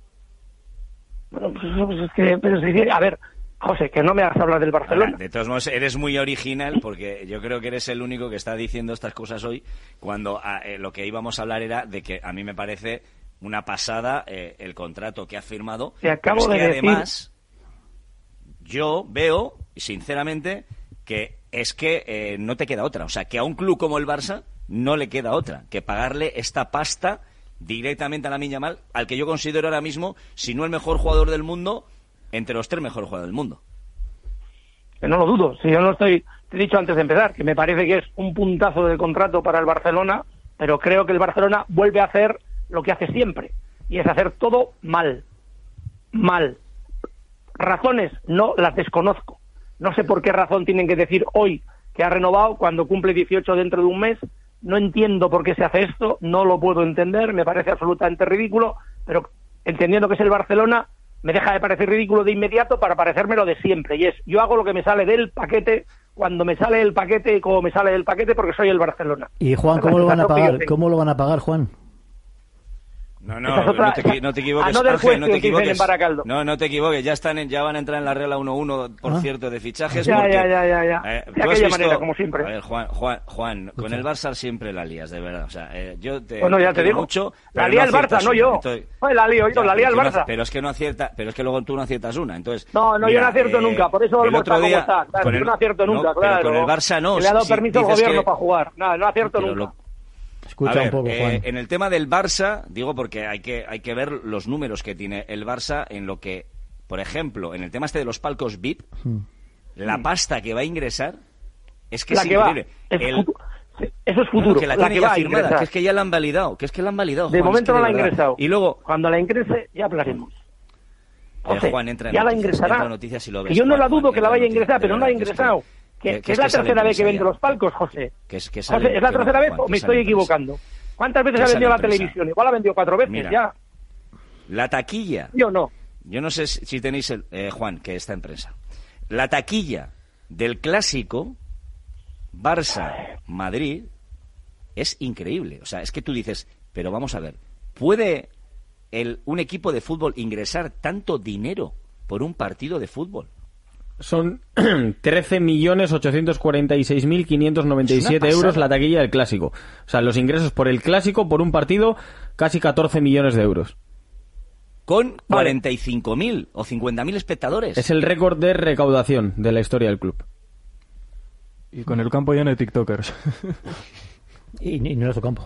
Bueno, pues, pues es que, pero es decir, a ver, José, que no me hagas hablar del Barcelona. Ahora, de todos modos, eres muy original porque yo creo que eres el único que está diciendo estas cosas hoy cuando a, eh, lo que íbamos a hablar era de que a mí me parece una pasada eh, el contrato que ha firmado. Te acabo pero es de que decir- además yo veo, sinceramente, que es que eh, no te queda otra. O sea, que a un club como el Barça no le queda otra que pagarle esta pasta directamente a Lamine Yamal, al que yo considero ahora mismo, si no el mejor jugador del mundo, entre los tres mejores jugadores del mundo. Que no lo dudo, si yo no estoy, te he dicho antes de empezar, que me parece que es un puntazo de contrato para el Barcelona, pero creo que el Barcelona vuelve a hacer lo que hace siempre, y es hacer todo mal, mal. Razones, no las desconozco. No sé por qué razón tienen que decir hoy que ha renovado cuando cumple dieciocho dentro de un mes. No entiendo por qué se hace esto, no lo puedo entender, me parece absolutamente ridículo, pero entendiendo que es el Barcelona, me deja de parecer ridículo de inmediato para parecerme lo de siempre, y es, yo hago lo que me sale del paquete, cuando me sale el paquete, como me sale del paquete, porque soy el Barcelona. Y Juan, ¿cómo lo van a pagar? ¿Cómo lo van a pagar, Juan? No, no, Esa es otra- no, te, equi- no te equivoques, Another Ángel, no te question, dicen en equivoques. Baracaldo. No, no te equivoques, ya están en- ya van a entrar en la regla uno uno, por Ah. cierto, de fichajes. Ya, porque, ya, ya, ya, ya. eh, De tú has aquella visto- manera, como siempre. A ver, Juan, Juan, Juan, con el Barça siempre la lías, de verdad. O sea, eh, yo te, Bueno, ya te quiero digo. mucho, La pero lía el aciertas Barça, no una. yo. Entonces- Joder, la lío, yo, Ya, la lía el pero que no- Barça. pero es que no acierta, pero es que luego tú no aciertas una. Entonces, No, no, mira, yo no acierto eh, nunca, por eso el Olmo otro está como día, está. Claro, con yo el- no acierto nunca, no, pero claro. con el Barça no. Que le ha dado si permiso al dices gobierno que- para jugar. No, no acierto pero nunca. lo- Escucha A ver, un poco, eh, Juan. en el tema del Barça, digo porque hay que hay que ver los números que tiene el Barça en lo que, por ejemplo, en el tema este de los palcos V I P, Hmm. la pasta que va a ingresar es que La es que va. increíble. Es El- futu- sí, eso es No, futuro. que la, la tiene que ya va a firmada, ingresar. que es que ya la han validado, que es que la han validado. De Juan, momento es que no la de ha verdad. ingresado. Y luego, Cuando la ingrese, ya hablaremos. eh, José, Juan, entra en ya la noticias, ingresará. entra en noticias y lo ves, Que yo no Juan, la dudo Juan, que la entra vaya a en ingresar, noticias, pero de no la ha verdad, que es que- ingresado. Que, que- que que es es la que sale tercera en vez que prensa vende ya. los palcos, José. Que es, que sale- José, ¿es la que no, tercera vez Juan, o que me sale estoy en prensa. equivocando? ¿Cuántas veces Que ha sale vendido en la prensa. televisión? Igual ha vendido cuatro veces Mira. ya. La taquilla. ¿Sí o no? Yo no sé si si tenéis el... eh, Juan, que está en prensa. La taquilla del clásico Barça-Madrid es increíble. O sea, es que tú dices, pero vamos a ver, ¿puede el, un equipo de fútbol ingresar tanto dinero por un partido de fútbol? son trece millones ochocientos cuarenta y seis mil quinientos noventa y siete euros la taquilla del Clásico. O sea, los ingresos por el Clásico, por un partido, casi catorce millones de euros. Con cuarenta y cinco mil o cincuenta mil espectadores. Es el récord de recaudación de la historia del club. Y con el campo lleno de tiktokers. y, y no es su campo.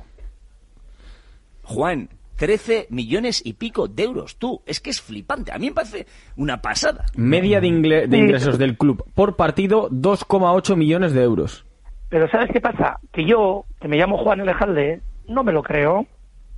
Juan, trece millones y pico de euros. Tú, es que es flipante. A mí me parece una pasada. Media de, ingle- de ingresos del club por partido, dos coma ocho millones de euros. Pero ¿sabes qué pasa? Que yo, que me llamo Juan Elejalde, no me lo creo.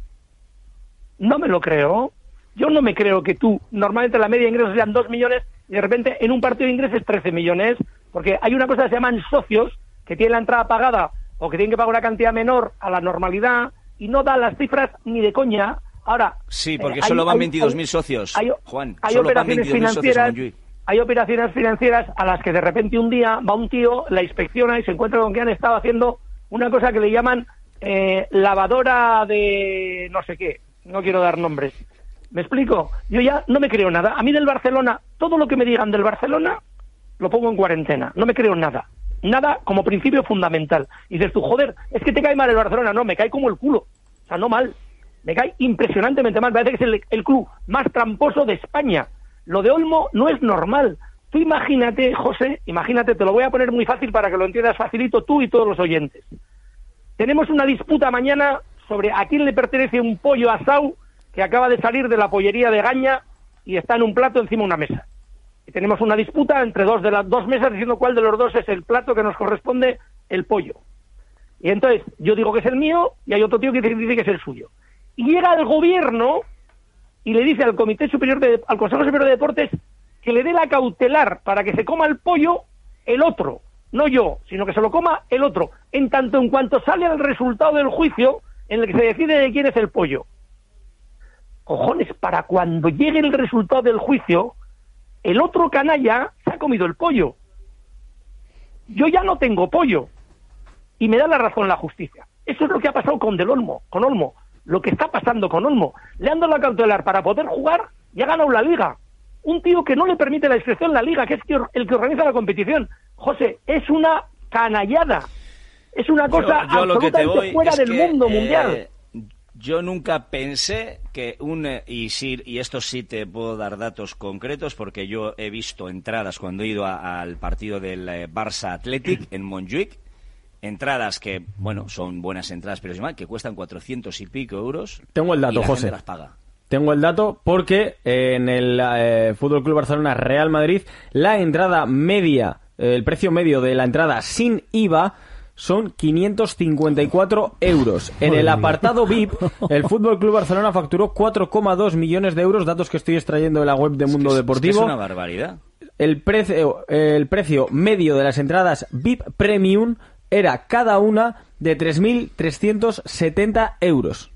No me lo creo. Yo no me creo que tú, normalmente la media de ingresos sean dos millones y de repente en un partido ingreses trece millones, porque hay una cosa que se llaman socios, que tienen la entrada pagada o que tienen que pagar una cantidad menor a la normalidad y no dan las cifras ni de coña. Ahora, sí, porque eh, solo hay, van hay, veintidós mil socios, hay, Juan. Hay solo operaciones van financieras, hay operaciones financieras a las que de repente un día va un tío, la inspecciona y se encuentra con que han estado haciendo una cosa que le llaman eh, lavadora de no sé qué, no quiero dar nombres. ¿Me explico? Yo ya no me creo nada. A mí del Barcelona, todo lo que me digan del Barcelona, lo pongo en cuarentena. No me creo nada. Nada como principio fundamental. Y dices tú, joder, es que te cae mal el Barcelona. No, me cae como el culo. O sea, no mal. Me cae impresionantemente mal. Parece que es el, el club más tramposo de España. Lo de Olmo no es normal. Tú imagínate, José, imagínate, te lo voy a poner muy fácil para que lo entiendas facilito tú y todos los oyentes. Tenemos una disputa mañana sobre a quién le pertenece un pollo asado que acaba de salir de la pollería de Gaña y está en un plato encima de una mesa. Y tenemos una disputa entre dos de las dos mesas diciendo cuál de los dos es el plato que nos corresponde el pollo. Y entonces yo digo que es el mío y hay otro tío que dice que es el suyo. Y llega el gobierno y le dice al Comité Superior de, al Consejo Superior de Deportes que le dé la cautelar para que se coma el pollo el otro, no yo, sino que se lo coma el otro, en tanto en cuanto sale el resultado del juicio en el que se decide de quién es el pollo. Cojones, para cuando llegue el resultado del juicio, el otro canalla se ha comido el pollo. Yo ya no tengo pollo. Y me da la razón la justicia. Eso es lo que ha pasado con Del Olmo, con Olmo. Lo que está pasando con Olmo. Le han dado la cautelar para poder jugar y ha ganado la liga. Un tío que no le permite la inscripción en la liga, que es el que organiza la competición. José, es una canallada. Es una cosa yo, yo absolutamente lo que te voy fuera del que, mundo eh... mundial. Yo nunca pensé que un... Y, sí, y esto sí te puedo dar datos concretos porque yo he visto entradas cuando he ido a, al partido del eh, Barça Athletic en Montjuic. Entradas que, bueno, son buenas entradas, pero es mal, que cuestan cuatrocientos y pico euros. Tengo el dato, y la José. Gente las paga. Tengo el dato porque eh, en el eh, Fútbol Club Barcelona Real Madrid la entrada media, eh, el precio medio de la entrada sin I V A son quinientos cincuenta y cuatro euros. En el apartado V I P, el Fútbol Club Barcelona facturó cuatro coma dos millones de euros, datos que estoy extrayendo de la web de Mundo es que, Deportivo. Es, que es una barbaridad. El precio, el precio medio de las entradas V I P Premium era cada una de tres mil trescientos setenta euros.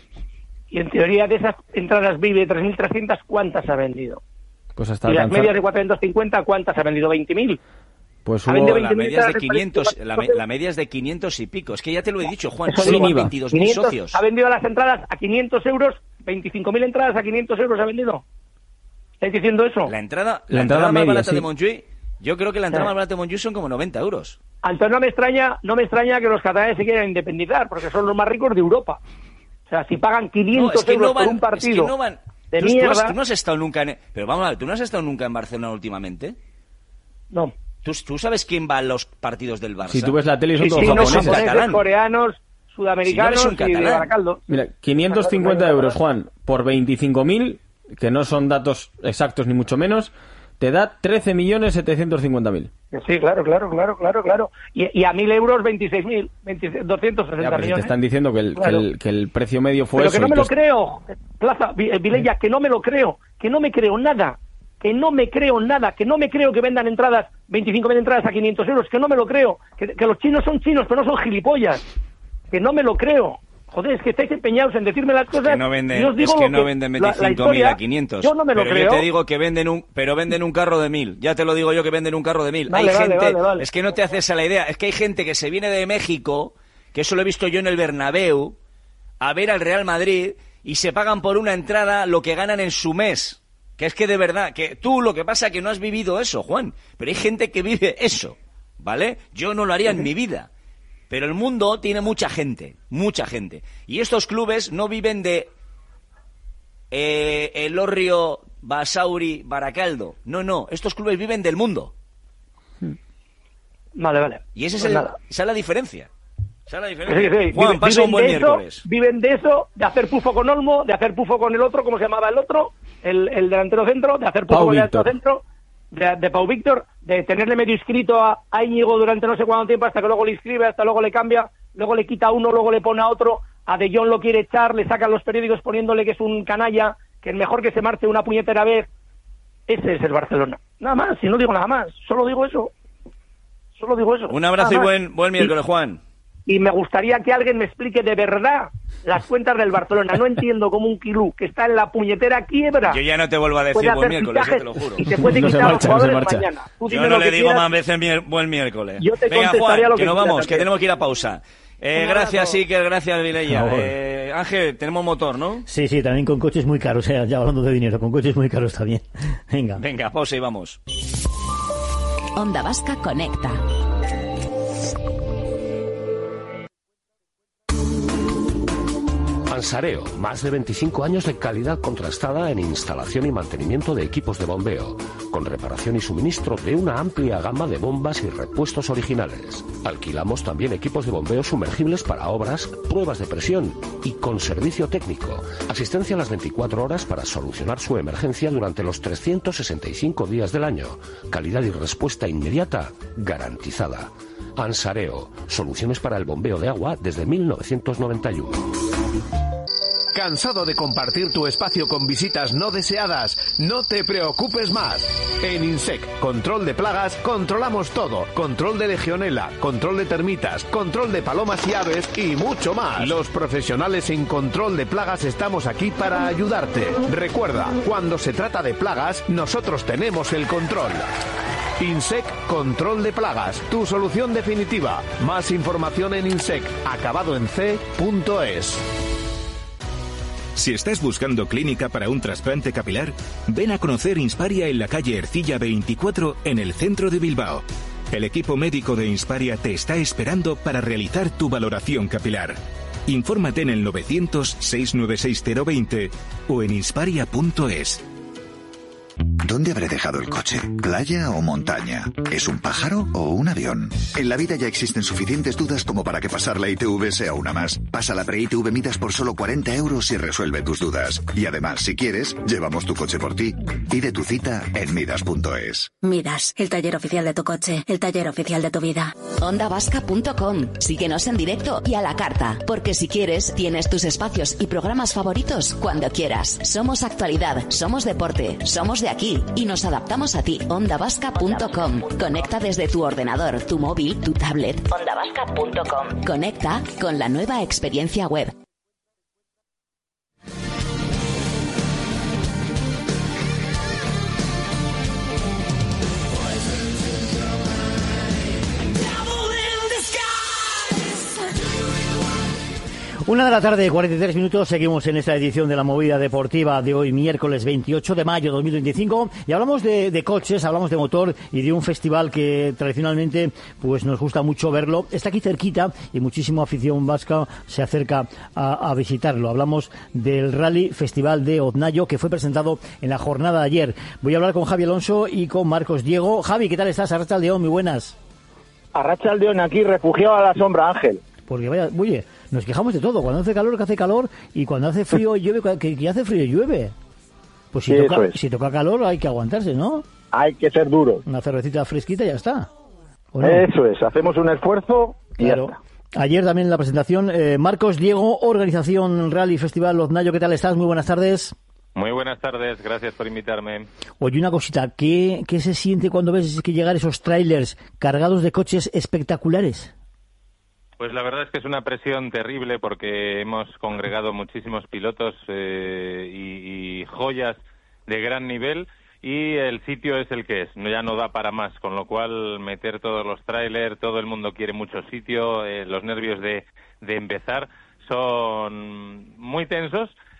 Y en teoría de esas entradas V I P de tres mil trescientas, ¿cuántas ha vendido? Pues hasta y las alcanzar... medias de cuatrocientos cincuenta, ¿cuántas ha vendido? ¿veinte mil? Pues hubo... la, media es de quinientos, la, la media es de quinientos y pico. Es que ya te lo he dicho, Juan, solo van veintidós mil socios. Ha vendido las entradas a quinientos euros, veinticinco mil entradas a quinientos euros ha vendido. ¿Estáis diciendo eso? La entrada, la la entrada, entrada más media, barata sí. de Montjuic, yo creo que la entrada sí. más barata de Montjuic son como noventa euros. Entonces no me extraña, no me extraña que los catalanes se quieran independizar, porque son los más ricos de Europa. O sea, si pagan quinientos no, es que euros no van, por un partido es que no van, de tú, mierda... Tú, has, tú no has estado nunca en... Pero vamos a ver, ¿tú no has estado nunca en Barcelona últimamente? No. ¿Tú, ¿Tú sabes quién va a los partidos del Barça? Si tú ves la tele son sí, todos sí, japoneses. No, japoneses, coreanos, sudamericanos si no y de Baracaldo. Mira, quinientos cincuenta euros, Juan, por veinticinco mil, que no son datos exactos ni mucho menos, te da trece millones setecientos cincuenta mil. Sí, claro, claro, claro, claro, claro. Y, y a mil euros, veintiséis mil, doscientos sesenta ya, millones. Te están diciendo que el, claro. que, el, que el precio medio fue pero eso. Pero que no me lo te... creo, Plaza, Vilella, que no me lo creo, que no me creo nada, que no me creo nada, que no me creo que vendan entradas, veinticinco mil entradas a quinientos euros, que no me lo creo, que, que los chinos son chinos, pero no son gilipollas, que no me lo creo. Joder, es que estáis empeñados en decirme las cosas. Es que no venden, os digo es que no que venden veinticinco mil a quinientos. Yo no me lo pero creo. Yo te digo que venden un, pero venden un carro de mil. Ya te lo digo yo que venden un carro de mil. Vale, hay vale, gente, vale, vale. es que no te haces a la idea. Es que hay gente que se viene de México, que eso lo he visto yo en el Bernabéu, a ver al Real Madrid y se pagan por una entrada lo que ganan en su mes. Que es que de verdad, que tú lo que pasa es que no has vivido eso, Juan, pero hay gente que vive eso, ¿vale? Yo no lo haría en mi vida, pero el mundo tiene mucha gente, mucha gente. Y estos clubes no viven de eh, Elorrio, Basauri, Baracaldo. No, no, estos clubes viven del mundo. Vale, vale. Y ese es Pues el, nada. esa es la diferencia. Esa es la diferencia. Sí, sí. Juan, Viven- pasa un buen viven de eso, miércoles. Viven de eso, de hacer pufo con Olmo, de hacer pufo con el otro, ¿cómo se llamaba el otro? El, el delantero centro, de hacer pufo Pau con el Víctor. delantero centro, de, de Pau Víctor, de tenerle medio inscrito a, a Íñigo durante no sé cuánto tiempo, hasta que luego le inscribe, hasta luego le cambia, luego le quita a uno, luego le pone a otro, a De Jong lo quiere echar, le sacan los periódicos poniéndole que es un canalla, que es mejor que se marche una puñetera vez. Ese es el Barcelona. Nada más, si no digo nada más, solo digo eso. Solo digo eso. Un abrazo y Nada más. buen, buen miércoles, Juan. Y me gustaría que alguien me explique de verdad las cuentas del Barcelona. No entiendo cómo un Quilú que está en la puñetera quiebra. Yo ya no te vuelvo a decir puede buen hacer miércoles, fichajes te lo juro. Y se puede No se quitar marcha, a los no se jugadores marcha. mañana. Tú Yo dime no lo le que digo quieras. más veces mier- buen miércoles. Yo te Venga, contestaría Juan, lo que, que nos quieras vamos, que también. tenemos que ir a pausa. Eh, Un gracias, abrazo. Iker, gracias, Vilella. Por favor. Eh, Ángel, tenemos motor, ¿no? Sí, sí, también con coches muy caros, eh, ya hablando de dinero, con coches muy caros también. Venga. Venga, pausa y vamos. Onda Vasca Conecta. Ansareo, más de veinticinco años de calidad contrastada en instalación y mantenimiento de equipos de bombeo, con reparación y suministro de una amplia gama de bombas y repuestos originales. Alquilamos también equipos de bombeo sumergibles para obras, pruebas de presión y con servicio técnico. Asistencia a las veinticuatro horas para solucionar su emergencia durante los trescientos sesenta y cinco días del año. Calidad y respuesta inmediata garantizada. Ansareo, soluciones para el bombeo de agua desde mil novecientos noventa y uno. ¿Cansado de compartir tu espacio con visitas no deseadas? No te preocupes más. En INSEC, control de plagas, controlamos todo. Control de legionela, control de termitas, control de palomas y aves y mucho más. Los profesionales en control de plagas estamos aquí para ayudarte. Recuerda, cuando se trata de plagas, nosotros tenemos el control. INSEC Control de Plagas, tu solución definitiva. Más información en INSEC, acabado en c punto es. Si estás buscando clínica para un trasplante capilar, ven a conocer Insparia en la calle Ercilla veinticuatro en el centro de Bilbao. El equipo médico de Insparia te está esperando para realizar tu valoración capilar. Infórmate en el novecientos, seiscientos noventa y seis cero veinte o en insparia punto es. ¿Dónde habré dejado el coche? ¿Playa o montaña? ¿Es un pájaro o un avión? En la vida ya existen suficientes dudas como para que pasar la I T V sea una más. Pasa la pre-I T V Midas por solo cuarenta euros y resuelve tus dudas. Y además, si quieres, llevamos tu coche por ti. Pide tu cita en midas punto es. Midas, el taller oficial de tu coche, el taller oficial de tu vida. onda vasca punto com. Síguenos en directo y a la carta, porque si quieres, tienes tus espacios y programas favoritos cuando quieras. Somos actualidad, somos deporte, somos de aquí y nos adaptamos a ti. onda vasca punto com. Conecta desde tu ordenador, tu móvil, tu tablet. onda vasca punto com. Conecta con la nueva experiencia web. Una de la tarde, cuarenta y tres minutos, seguimos en esta edición de la movida deportiva de hoy, miércoles veintiocho de mayo de dos mil veinticinco, y hablamos de, de coches, hablamos de motor y de un festival que tradicionalmente pues nos gusta mucho verlo. Está aquí cerquita y muchísima afición vasca se acerca a, a visitarlo. Hablamos del Rally Festival de Oznayo, que fue presentado en la jornada de ayer. Voy a hablar con Javi Alonso y con Marcos Diego. Javi, ¿qué tal estás? Arrachaldeón, muy buenas. Arrachaldeón, aquí refugiado a la sombra, Ángel. Porque vaya, oye, nos quejamos de todo. Cuando hace calor, que hace calor, y cuando hace frío, llueve, que, que hace frío, llueve. Pues si, Sí, toca, es. si toca calor, hay que aguantarse, ¿no? Hay que ser duro. Una cervecita fresquita y ya está. ¿O no? Eso es, hacemos un esfuerzo y Claro. ya está. Ayer también en la presentación, eh, Marcos Diego, organización Rally Festival Oznayo, ¿qué tal estás? Muy buenas tardes. Muy buenas tardes, gracias por invitarme. Oye, una cosita, ¿qué, qué se siente cuando ves que llegar esos trailers cargados de coches espectaculares? Pues la verdad es que es una presión terrible porque hemos congregado muchísimos pilotos eh, y, y joyas de gran nivel y el sitio es el que es, no, ya no da para más, con lo cual meter todos los trailers, todo el mundo quiere mucho sitio, eh, los nervios de, de empezar son muy tensos,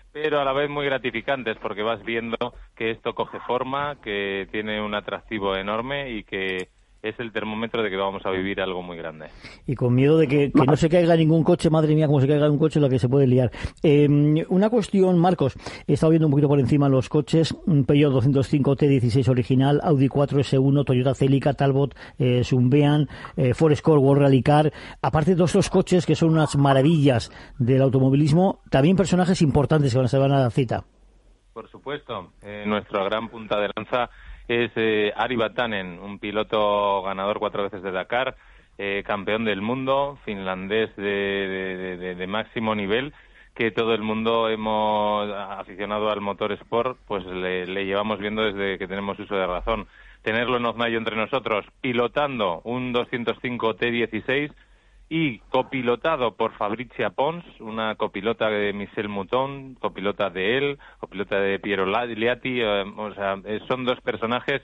pero a la vez muy gratificantes, porque vas viendo que esto coge forma, que tiene un atractivo enorme y que es el termómetro de que vamos a vivir algo muy grande. Y con miedo de que, que no se caiga ningún coche, madre mía, como se caiga un coche, la que se puede liar. Eh, una cuestión, Marcos, he estado viendo un poquito por encima los coches, un Peugeot doscientos cinco T dieciséis original, Audi cuatro ese uno, Toyota Celica, Talbot, eh, Symbian, eh, Ford Escort, World Rally Car. Aparte de todos estos coches que son unas maravillas del automovilismo, también personajes importantes que van a se van a la cita. Por supuesto, eh, nuestra gran punta de lanza es eh, Ari Vatanen, un piloto ganador cuatro veces de Dakar, eh, campeón del mundo, finlandés de, de, de, de máximo nivel, que todo el mundo hemos aficionado al motor sport, pues le, le llevamos viendo desde que tenemos uso de razón. Tenerlo en Oznayo entre nosotros, pilotando un doscientos cinco T dieciséis y copilotado por Fabrizia Pons, una copilota de Michel Mouton, copilota de él, copilota de Piero Liatti, eh, o sea, son dos personajes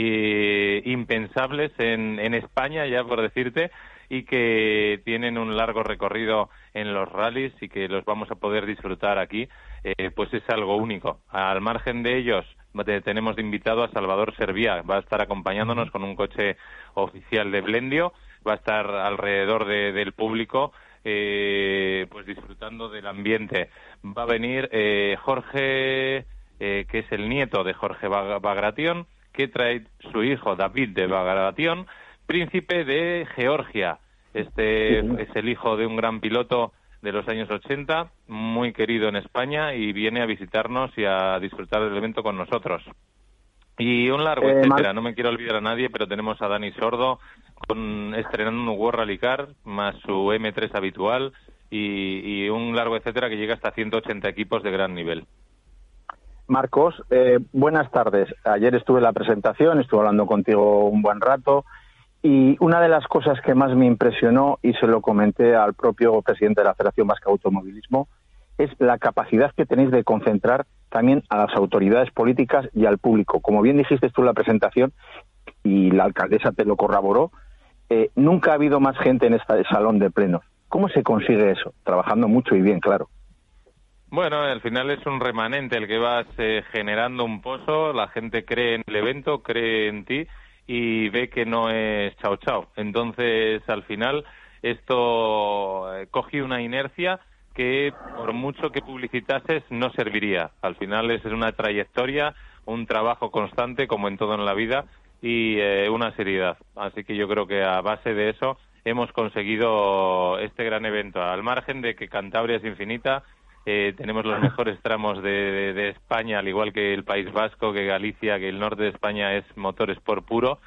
eh, impensables en, en España, ya por decirte, y que tienen un largo recorrido en los rallies y que los vamos a poder disfrutar aquí, eh, pues es algo único. Al margen de ellos, tenemos de invitado a Salvador Servià, va a estar acompañándonos con un coche oficial de Blendio, va a estar alrededor de, del público, eh, pues disfrutando del ambiente. Va a venir eh, Jorge, eh, que es el nieto de Jorge Bagration, que trae su hijo David de Bagration, príncipe de Georgia. Este es el hijo de un gran piloto de los años ochenta, muy querido en España, y viene a visitarnos y a disfrutar del evento con nosotros. Y un largo eh, etcétera, no me quiero olvidar a nadie, pero tenemos a Dani Sordo con, estrenando un World Rally Car más su eme tres habitual y, y un largo etcétera que llega hasta ciento ochenta equipos de gran nivel. Marcos, eh, buenas tardes. Ayer estuve en la presentación, estuve hablando contigo un buen rato y una de las cosas que más me impresionó, y se lo comenté al propio presidente de la Federación Vasca de Automovilismo, es la capacidad que tenéis de concentrar también a las autoridades políticas y al público. Como bien dijiste tú en la presentación, y la alcaldesa te lo corroboró, eh, nunca ha habido más gente en este salón de plenos. ¿Cómo se consigue eso? Trabajando mucho y bien, claro. Bueno, al final es un remanente el que vas eh, generando un pozo, la gente cree en el evento, cree en ti y ve que no es chao chao. Entonces, al final, esto eh, coge una inercia que por mucho que publicitases no serviría. Al final es una trayectoria, un trabajo constante como en todo en la vida y eh, una seriedad. Así que yo creo que a base de eso hemos conseguido este gran evento. Al margen de que Cantabria es infinita, eh, tenemos los mejores tramos de, de, de España, al igual que el País Vasco, que Galicia, que el norte de España es motor sport puro.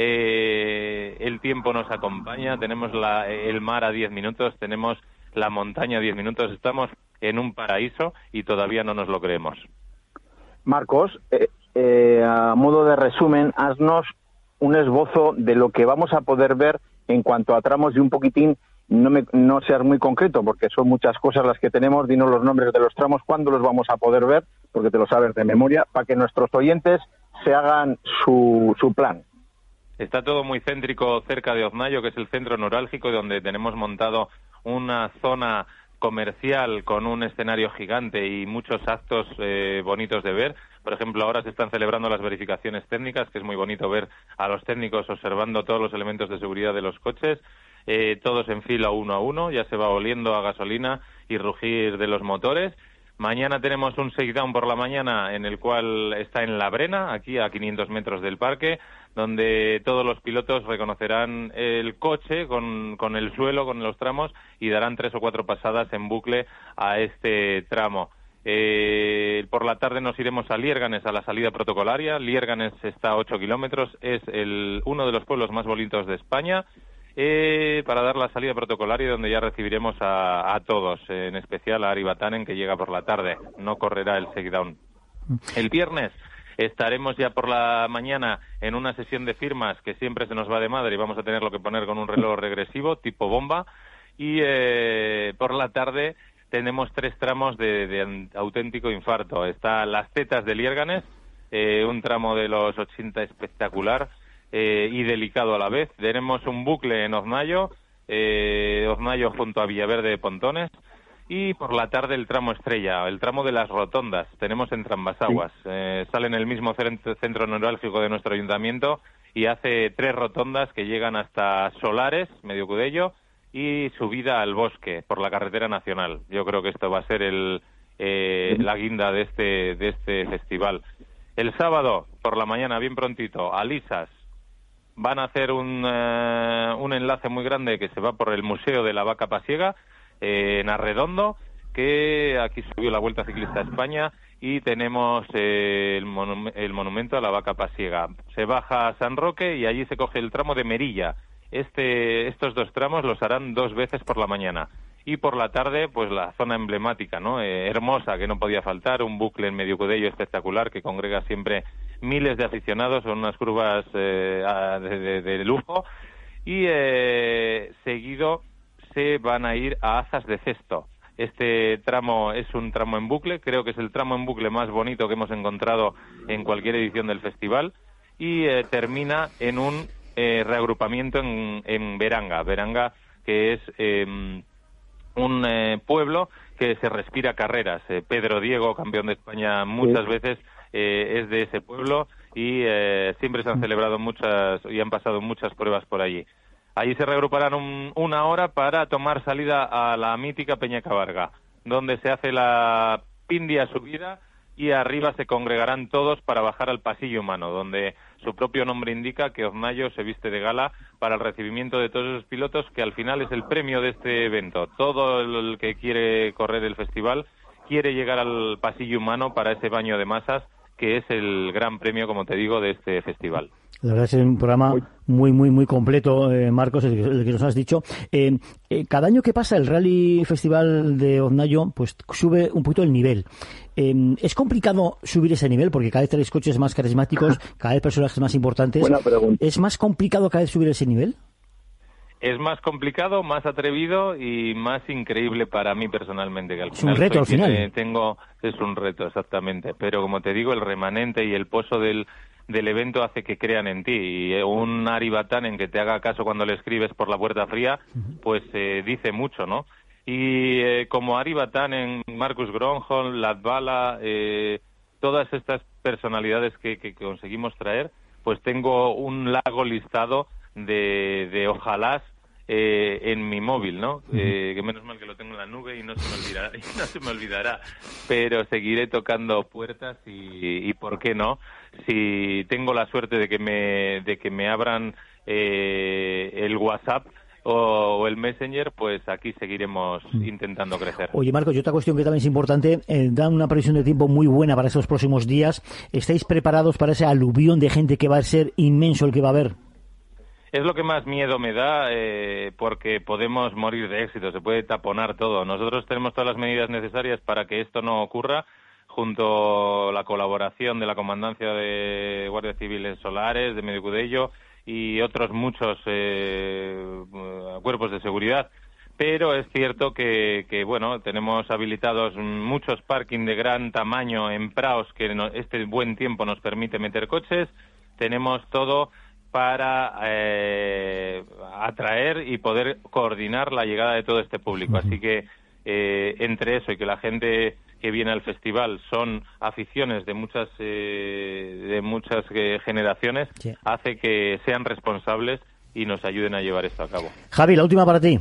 Eh, el tiempo nos acompaña, tenemos la, el mar a diez minutos, tenemos la montaña a diez minutos, estamos en un paraíso y todavía no nos lo creemos. Marcos, eh, eh, a modo de resumen, haznos un esbozo de lo que vamos a poder ver en cuanto a tramos y un poquitín, no, me, no seas muy concreto porque son muchas cosas las que tenemos, dinos los nombres de los tramos, cuándo los vamos a poder ver, porque te lo sabes de memoria, para que nuestros oyentes se hagan su, su plan. Está todo muy céntrico cerca de Oznayo, que es el centro neurálgico donde tenemos montado una zona comercial con un escenario gigante y muchos actos eh, bonitos de ver. Por ejemplo, ahora se están celebrando las verificaciones técnicas, que es muy bonito ver a los técnicos observando todos los elementos de seguridad de los coches, eh, todos en fila uno a uno, ya se va oliendo a gasolina y rugir de los motores. Mañana tenemos un shakedown por la mañana en el cual está en La Brena, aquí a quinientos metros del parque, donde todos los pilotos reconocerán el coche con, con el suelo, con los tramos, y darán tres o cuatro pasadas en bucle a este tramo. Eh, por la tarde nos iremos a Liérganes, a la salida protocolaria. Liérganes está a ocho kilómetros, es el, uno de los pueblos más bonitos de España, eh, para dar la salida protocolaria, donde ya recibiremos a, a todos, en especial a Ari Vatanen, que llega por la tarde, no correrá el shakedown. El viernes estaremos ya por la mañana en una sesión de firmas que siempre se nos va de madre y vamos a tenerlo que poner con un reloj regresivo tipo bomba, y eh, por la tarde tenemos tres tramos de, de auténtico infarto. Está Las Tetas de Liérganes, eh, un tramo de los ochenta espectacular eh, y delicado a la vez. Tenemos un bucle en Oznayo, eh, Oznayo junto a Villaverde de Pontones, Y por la tarde el tramo estrella, el tramo de las rotondas, tenemos en Trambasaguas. Sí. Eh, sale en el mismo centro neurálgico de nuestro ayuntamiento y hace tres rotondas que llegan hasta Solares, Medio Cudello, y subida al Bosque por la carretera nacional. Yo creo que esto va a ser el, eh, la guinda de este, de este festival. El sábado, por la mañana, bien prontito, a Lisas, van a hacer un, eh, un enlace muy grande que se va por el Museo de la Vaca Pasiega, eh, en Arredondo, que aquí subió la Vuelta Ciclista a España, y tenemos eh, el, monu- el monumento a la Vaca Pasiega. Se baja a San Roque y allí se coge el tramo de Merilla. Este, estos dos tramos los harán dos veces por la mañana. Y por la tarde, pues la zona emblemática, ¿no? Eh, hermosa, que no podía faltar, un bucle en Medio Cudello espectacular que congrega siempre miles de aficionados, son unas curvas eh, de, de, de lujo. Y eh, seguido se van a ir a Azas de Cesto. Este tramo es un tramo en bucle, creo que es el tramo en bucle más bonito que hemos encontrado en cualquier edición del festival, y eh, termina en un eh, reagrupamiento en, en Beranga, Beranga que es eh, un eh, pueblo que se respira carreras. Eh, Pedro Diego, campeón de España muchas sí. veces, eh, es de ese pueblo y eh, siempre se han celebrado muchas y han pasado muchas pruebas por allí. Allí se reagruparán un, una hora para tomar salida a la mítica Peña Cabarga, donde se hace la pindia subida y arriba se congregarán todos para bajar al pasillo humano, donde su propio nombre indica que Hornayo se viste de gala para el recibimiento de todos esos pilotos, que al final es el premio de este evento. Todo el que quiere correr el festival quiere llegar al pasillo humano para ese baño de masas, que es el gran premio, como te digo, de este festival. La verdad es un programa muy, muy, muy completo, eh, Marcos, el que, el que nos has dicho. Eh, eh, cada año que pasa el Rally Festival de Hornayo, pues sube un poquito el nivel. Eh, ¿Es complicado subir ese nivel? Porque cada vez tenéis coches más carismáticos, cada vez personajes más importantes. Buena pregunta. ¿Es más complicado cada vez subir ese nivel? Es más complicado, más atrevido y más increíble para mí personalmente. Que al es final un reto al final. Eh, tengo, es un reto, exactamente. Pero como te digo, el remanente y el pozo del, del evento hace que crean en ti. Y eh, un Ari Batán en que te haga caso cuando le escribes por la puerta fría, pues eh, dice mucho, ¿no? Y eh, como Ari Batán en Marcus Gronholm, Latvala, eh, todas estas personalidades que, que conseguimos traer, pues tengo un largo listado de, de ojalás eh, en mi móvil, ¿no? Uh-huh. Eh, que menos mal que lo tengo en la nube y no se me olvidará, y no se me olvidará, pero seguiré tocando puertas y, y por qué no, si tengo la suerte de que me de que me abran eh, el WhatsApp o el Messenger, pues aquí seguiremos intentando crecer. Oye, Marcos, y otra cuestión que también es importante, eh, dan una previsión de tiempo muy buena para estos próximos días. ¿Estáis preparados para ese aluvión de gente que va a ser inmenso el que va a haber? Es lo que más miedo me da, eh, porque podemos morir de éxito, se puede taponar todo. Nosotros tenemos todas las medidas necesarias para que esto no ocurra, junto a la colaboración de la Comandancia de Guardia Civil en Solares, de Medio Cudello y otros muchos eh, cuerpos de seguridad. Pero es cierto que, que, bueno, tenemos habilitados muchos parking de gran tamaño en praos que no, este buen tiempo nos permite meter coches. Tenemos todo para eh, atraer y poder coordinar la llegada de todo este público. Así que eh, entre eso y que la gente que viene al festival son aficiones de muchas eh, de muchas eh, generaciones, sí, hace que sean responsables y nos ayuden a llevar esto a cabo. Javi, la última para ti.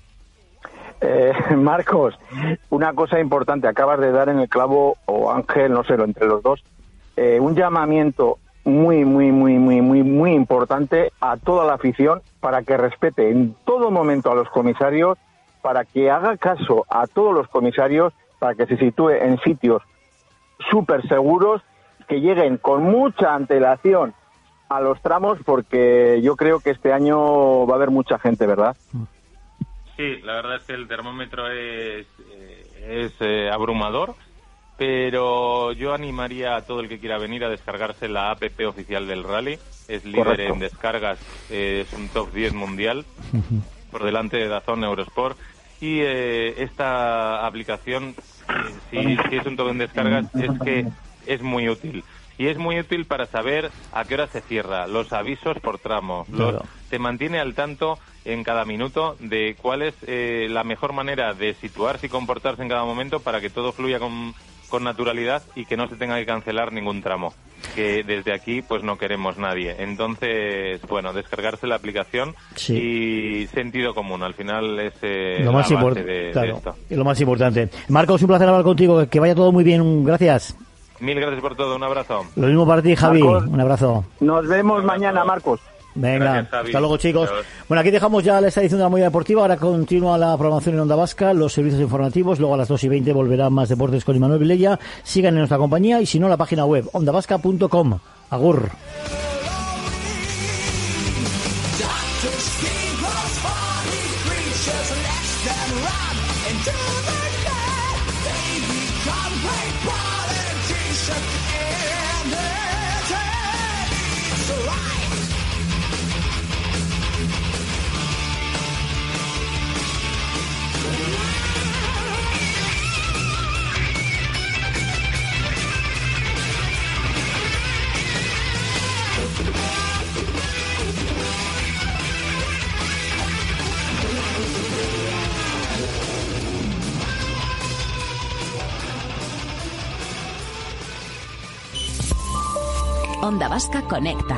Eh, Marcos, una cosa importante, acabas de dar en el clavo, o Ángel, no sé, entre los dos, eh, un llamamiento muy, muy, muy, muy, muy, muy importante a toda la afición para que respete en todo momento a los comisarios, para que haga caso a todos los comisarios, para que se sitúe en sitios súper seguros, que lleguen con mucha antelación a los tramos, porque yo creo que este año va a haber mucha gente, ¿verdad? Sí, la verdad es que el termómetro es, es eh, abrumador. Pero yo animaría a todo el que quiera venir a descargarse la app oficial del Rally. Es líder Correcto. en descargas, eh, es un top diez mundial, uh-huh. por delante de DAZN, Eurosport. Y eh, esta aplicación, eh, si, si es un top en descargas, es que es muy útil. Y es muy útil para saber a qué hora se cierra, los avisos por tramo. Claro. Los, te mantiene al tanto en cada minuto de cuál es eh, la mejor manera de situarse y comportarse en cada momento para que todo fluya con, con naturalidad y que no se tenga que cancelar ningún tramo, que desde aquí pues no queremos nadie. Entonces, bueno, descargarse la aplicación sí. y sentido común, al final es eh, lo más la base import- de, claro, de esto. Y lo más importante. Marcos, un placer hablar contigo, que vaya todo muy bien, gracias. Mil gracias por todo, un abrazo. Lo mismo para ti, Javi, Marcos, un abrazo. Nos vemos mañana, Marcos. Venga, Gracias, Javi. hasta luego, chicos. Adiós. Bueno, aquí dejamos ya esta edición de la Movida Deportiva. Ahora continúa la programación en Onda Vasca, los servicios informativos. Luego a las dos y veinte volverá más deportes con Imanol Vilella. Sigan en nuestra compañía y si no, la página web onda vasca punto com. Agur. Onda Vasca Conecta.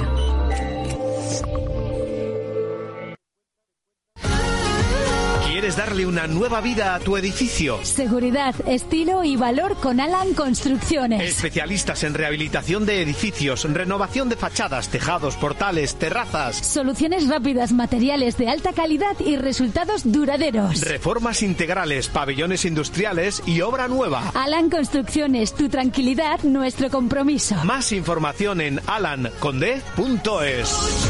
¿Quieres darle una nueva vida a tu edificio? Seguridad, estilo y valor con Alan Construcciones. Especialistas en rehabilitación de edificios, renovación de fachadas, tejados, portales, terrazas. Soluciones rápidas, materiales de alta calidad y resultados duraderos. Reformas integrales, pabellones industriales y obra nueva. Alan Construcciones, tu tranquilidad, nuestro compromiso. Más información en alan conde punto es.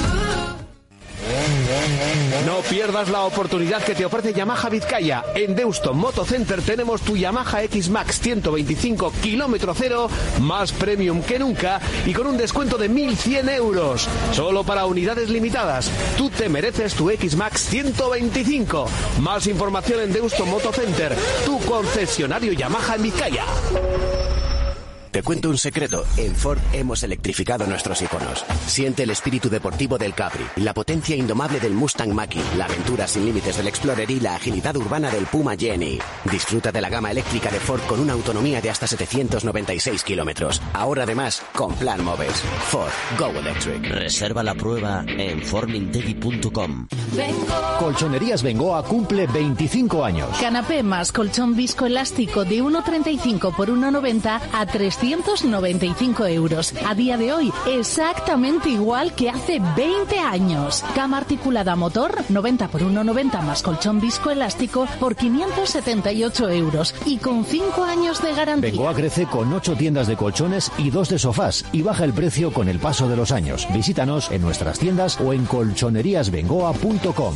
No pierdas la oportunidad que te ofrece Yamaha Vizcaya. En Deusto Moto Center tenemos tu Yamaha X-Max ciento veinticinco kilómetro cero, más premium que nunca y con un descuento de mil cien euros. Solo para unidades limitadas. Tú te mereces tu X-Max ciento veinticinco. Más información en Deusto Moto Center, tu concesionario Yamaha en Vizcaya. Te cuento un secreto. En Ford hemos electrificado nuestros iconos. Siente el espíritu deportivo del Capri, la potencia indomable del Mustang Mach-E, la aventura sin límites del Explorer y la agilidad urbana del Puma Jenny. Disfruta de la gama eléctrica de Ford con una autonomía de hasta setecientos noventa y seis kilómetros. Ahora además con plan Moves. Ford Go Electric. Reserva la prueba en ford mintegi punto com. Colchonerías Bengoa cumple veinticinco años. Canapé más colchón viscoelástico de uno treinta y cinco por uno noventa a trescientos noventa y cinco euros. A día de hoy, exactamente igual que hace veinte años. Cama articulada motor, noventa por uno noventa más colchón viscoelástico por quinientos setenta y ocho euros. Y con cinco años de garantía. Bengoa crece con ocho tiendas de colchones y dos de sofás y baja el precio con el paso de los años. Visítanos en nuestras tiendas o en colchonerías bengoa punto com.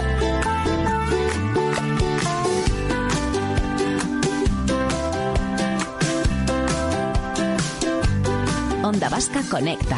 Onda Vasca Conecta.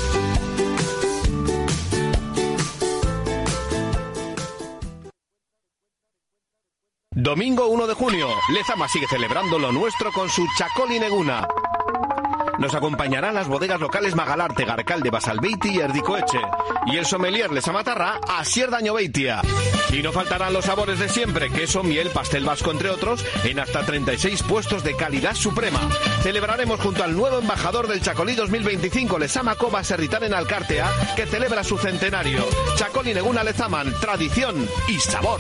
Domingo uno de junio, Lezama sigue celebrando lo nuestro con su Txakoli Neguna. Nos acompañarán las bodegas locales Magalarte, Garcalde, Basalbeiti y Erdicoeche. Y el sommelier Lezamatarra, Asier Dañobeitia. Y no faltarán los sabores de siempre, queso, miel, pastel vasco, entre otros, en hasta treinta y seis puestos de calidad suprema. Celebraremos junto al nuevo embajador del Txakoli dos mil veinticinco, Lezama Cova Serritar en Alcártea, que celebra su centenario. Txakoli Neguna Lezaman, tradición y sabor.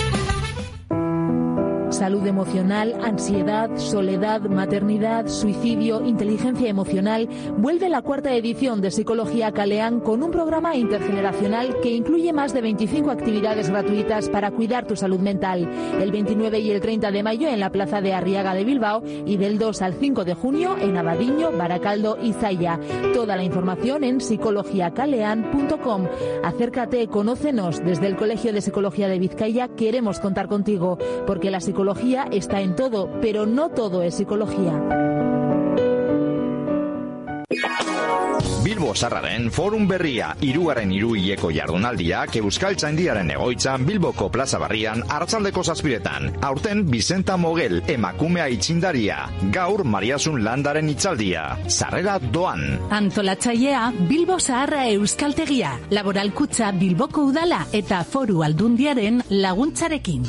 Salud emocional, ansiedad, soledad, maternidad, suicidio, inteligencia emocional. Vuelve la cuarta edición de Psicología Kalean con un programa intergeneracional que incluye más de veinticinco actividades gratuitas para cuidar tu salud mental. El veintinueve y el treinta de mayo en la Plaza de Arriaga de Bilbao y del dos al cinco de junio en Abadiño, Baracaldo y Zaya. Toda la información en psicología kalean punto com. Acércate, conócenos. Desde el Colegio de Psicología de Vizcaya queremos contar contigo, porque la psicología está en todo, pero no todo es psicología. Bilbao Bilbo Zarraren forum berria hirugarren hiruhileko jardunaldiak Euskaltzaindiaren egoitzan Bilboko plaza barrian arratsaldeko zazpiretan. Aurten Bizenta Mogel emakumea itxindaria. Gaur Mariasun Landaren itzaldia. Sarrera doan. Antolatzailea Bilbo Zaharra Euskaltegia. Laboral Kutxa Bilboko Udala eta Foru Aldundiaren laguntzarekin.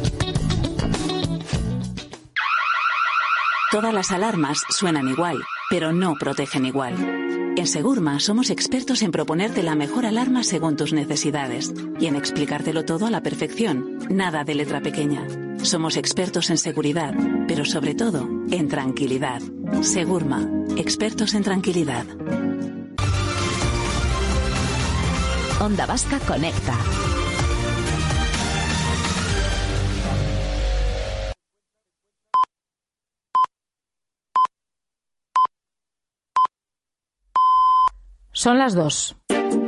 Todas las alarmas suenan igual, pero no protegen igual. En Segurma somos expertos en proponerte la mejor alarma según tus necesidades y en explicártelo todo a la perfección. Nada de letra pequeña. Somos expertos en seguridad, pero sobre todo en tranquilidad. Segurma, expertos en tranquilidad. Onda Vasca Conecta. Son las dos.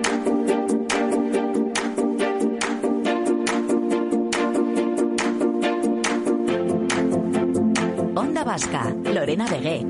Onda Vasca, Lorena Vegué.